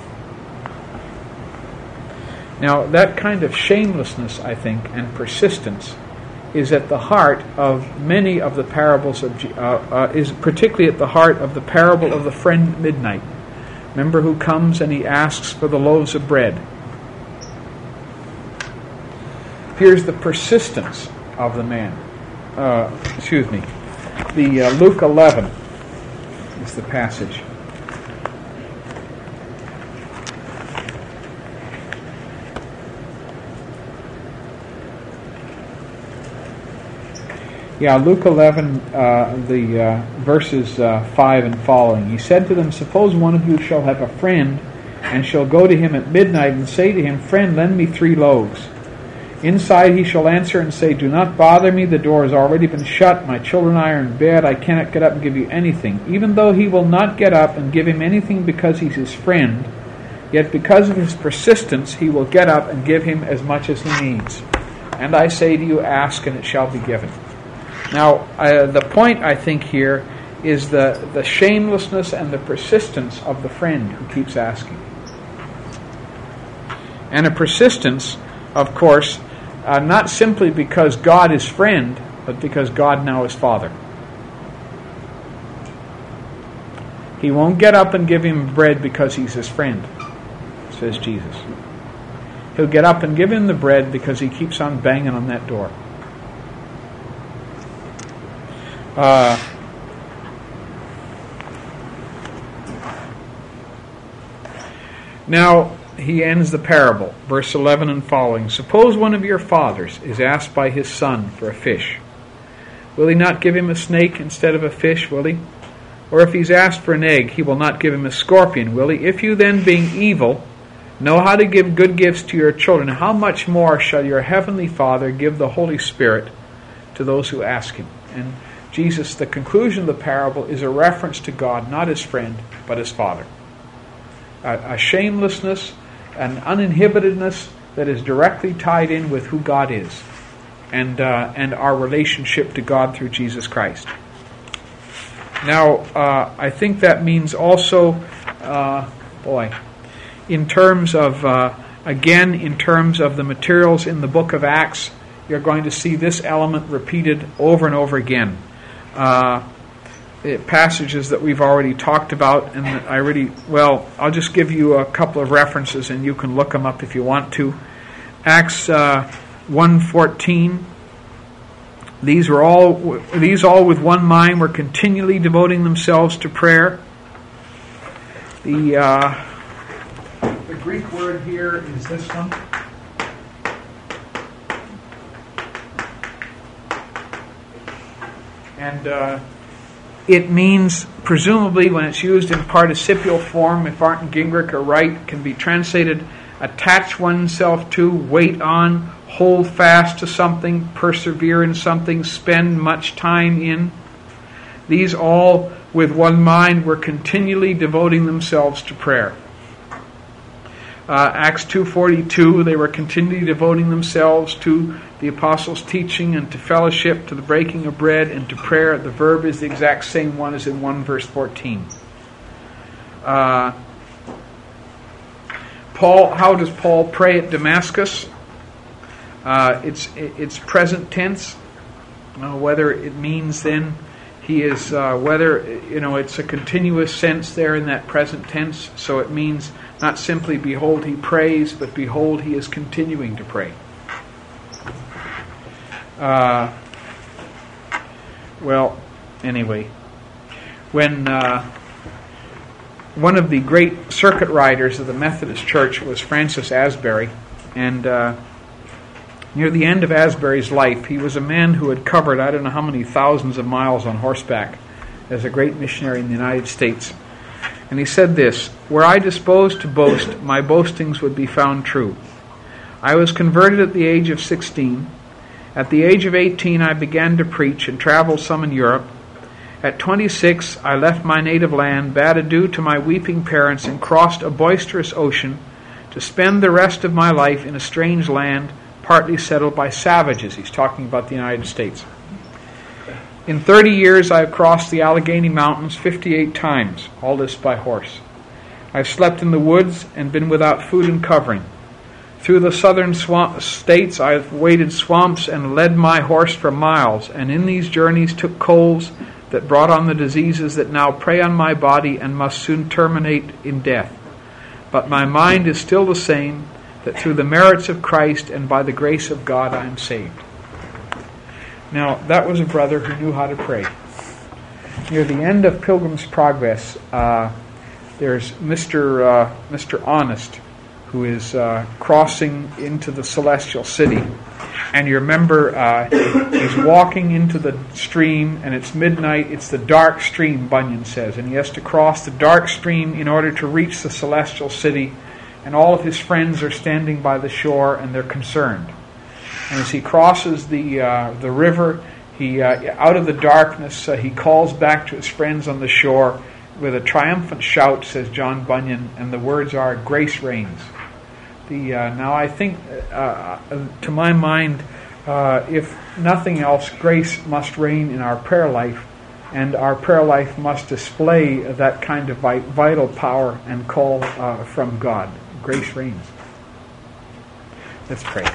Now, that kind of shamelessness, I think, and persistence is at the heart of many of the parables of, uh, uh, is particularly at the heart of the parable of the friend at midnight. Remember who comes and he asks for the loaves of bread. Here's the persistence of the man. Uh, excuse me. The uh, Luke eleven is the passage. Yeah, Luke eleven, uh, the uh, verses uh, five and following. He said to them, suppose one of you shall have a friend, and shall go to him at midnight, and say to him, friend, lend me three loaves. Inside he shall answer and say, do not bother me, the door has already been shut, my children and I are in bed, I cannot get up and give you anything. Even though he will not get up and give him anything because he's his friend, yet because of his persistence he will get up and give him as much as he needs. And I say to you, ask, and it shall be given. Now, uh, the point, I think, here is the, the shamelessness and the persistence of the friend who keeps asking. And a persistence, of course, uh, not simply because God is friend, but because God now is Father. He won't get up and give him bread because he's his friend, says Jesus. He'll get up and give him the bread because he keeps on banging on that door. Uh, now, he ends the parable, verse eleven and following. Suppose one of your fathers is asked by his son for a fish. Will he not give him a snake instead of a fish, will he? Or if he's asked for an egg, he will not give him a scorpion, will he? If you then, being evil, know how to give good gifts to your children, how much more shall your heavenly Father give the Holy Spirit to those who ask him? And Jesus, the conclusion of the parable, is a reference to God, not as friend, but as Father. A, a shamelessness, an uninhibitedness that is directly tied in with who God is, and uh, and our relationship to God through Jesus Christ. Now, uh, I think that means also, uh, boy, in terms of, uh, again, in terms of the materials in the book of Acts, you're going to see this element repeated over and over again. Uh, passages that we've already talked about, and that I really, well, I'll just give you a couple of references and you can look them up if you want to. Acts uh, one fourteen. These were all these all with one mind were continually devoting themselves to prayer. The uh, the Greek word here is this one. And uh, it means, presumably, when it's used in participial form, if Art and Gingrich are right, can be translated attach oneself to, wait on, hold fast to something, persevere in something, spend much time in. These all, with one mind, were continually devoting themselves to prayer. Uh, Acts two forty-two, they were continually devoting themselves to the apostles' teaching and to fellowship, to the breaking of bread and to prayer. The verb is the exact same one as in one verse fourteen. Uh, Paul, how does Paul pray at Damascus? Uh, it's it's present tense. Uh, whether it means then he is, uh, whether you know, it's a continuous sense there in that present tense. So it means not simply behold he prays, but behold he is continuing to pray. Uh, well, anyway, when uh, one of the great circuit riders of the Methodist Church was Francis Asbury, and uh, near the end of Asbury's life, he was a man who had covered I don't know how many thousands of miles on horseback as a great missionary in the United States. And he said this, "Were I disposed to boast, my boastings would be found true. I was converted at the age of sixteen. At the age of eighteen, I began to preach and traveled some in Europe. At twenty-six, I left my native land, bade adieu to my weeping parents, and crossed a boisterous ocean to spend the rest of my life in a strange land, partly settled by savages." He's talking about the United States. "In thirty years, I have crossed the Allegheny Mountains fifty-eight times, all this by horse. I've slept in the woods and been without food and covering. Through the southern swamp states, I have waded swamps and led my horse for miles, and in these journeys took colds that brought on the diseases that now prey on my body and must soon terminate in death. But my mind is still the same, that through the merits of Christ and by the grace of God I am saved." Now, that was a brother who knew how to pray. Near the end of Pilgrim's Progress, uh, there's Mister Uh, Mister Honest, who is uh, crossing into the celestial city. And you remember, uh, he's walking into the stream, and it's midnight. It's the dark stream, Bunyan says, and he has to cross the dark stream in order to reach the celestial city. And all of his friends are standing by the shore, and they're concerned. And as he crosses the uh, the river, he uh, out of the darkness, uh, he calls back to his friends on the shore with a triumphant shout, says John Bunyan, and the words are, "Grace reigns." The uh, now I think, uh, to my mind, uh, if nothing else, grace must reign in our prayer life, and our prayer life must display that kind of vital power and call uh, from God. Grace reigns. Let's pray.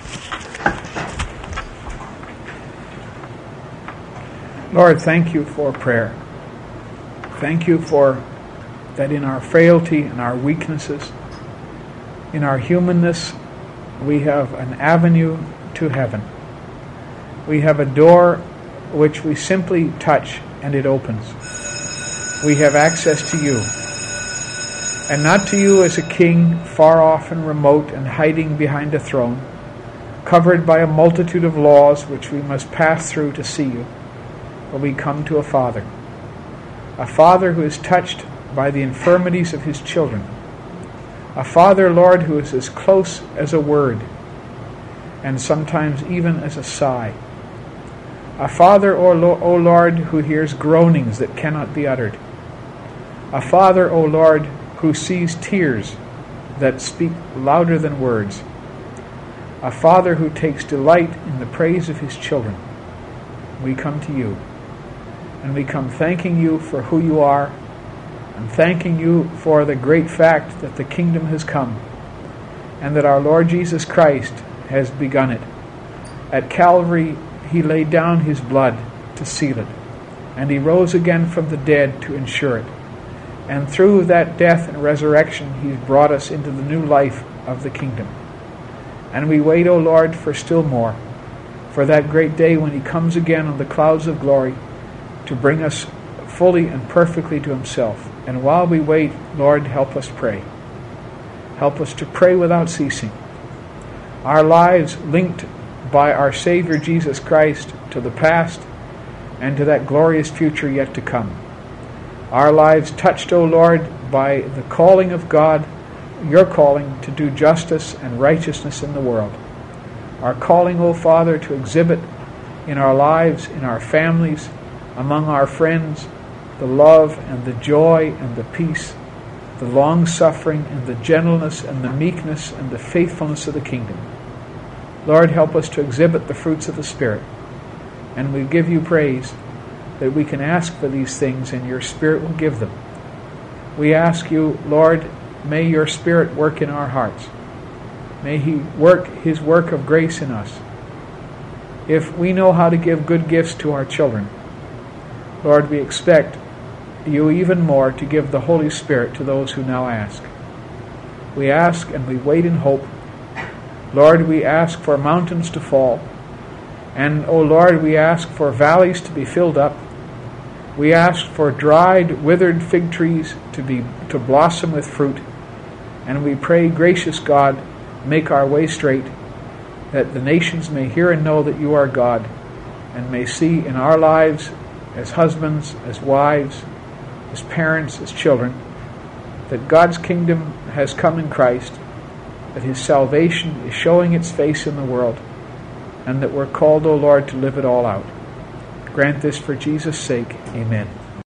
Lord, thank you for prayer. Thank you for that in our frailty and our weaknesses, in our humanness, we have an avenue to heaven. We have a door which we simply touch and it opens. We have access to you. And not to you as a king far off and remote and hiding behind a throne, covered by a multitude of laws which we must pass through to see you. But we come to a Father. A Father who is touched by the infirmities of his children. A Father, Lord, who is as close as a word, and sometimes even as a sigh. A Father, O Lord, who hears groanings that cannot be uttered. A Father, O Lord, who sees tears that speak louder than words. A Father who takes delight in the praise of his children. We come to you, and we come thanking you for who you are, and thanking you for the great fact that the kingdom has come, and that our Lord Jesus Christ has begun it. At Calvary, he laid down his blood to seal it, and he rose again from the dead to ensure it. And through that death and resurrection, he's brought us into the new life of the kingdom. And we wait, O Lord, for still more, for that great day when he comes again on the clouds of glory to bring us fully and perfectly to himself. And while we wait, Lord, help us pray. Help us to pray without ceasing. Our lives linked by our Savior Jesus Christ to the past and to that glorious future yet to come. Our lives touched, O Lord, by the calling of God, your calling to do justice and righteousness in the world. Our calling, O Father, to exhibit in our lives, in our families, among our friends, the love and the joy and the peace, the long-suffering and the gentleness and the meekness and the faithfulness of the kingdom. Lord, help us to exhibit the fruits of the Spirit. And we give you praise that we can ask for these things and your Spirit will give them. We ask you, Lord, may your Spirit work in our hearts. May he work his work of grace in us. If we know how to give good gifts to our children, Lord, we expect you even more to give the Holy Spirit to those who now ask. We ask and we wait in hope. Lord, we ask for mountains to fall. And, O Lord, we ask for valleys to be filled up. We ask for dried, withered fig trees to be to blossom with fruit. And we pray, gracious God, make our way straight, that the nations may hear and know that you are God, and may see in our lives as husbands, as wives, as parents, as children, that God's kingdom has come in Christ, that his salvation is showing its face in the world, and that we're called, O Lord, to live it all out. Grant this for Jesus' sake. Amen.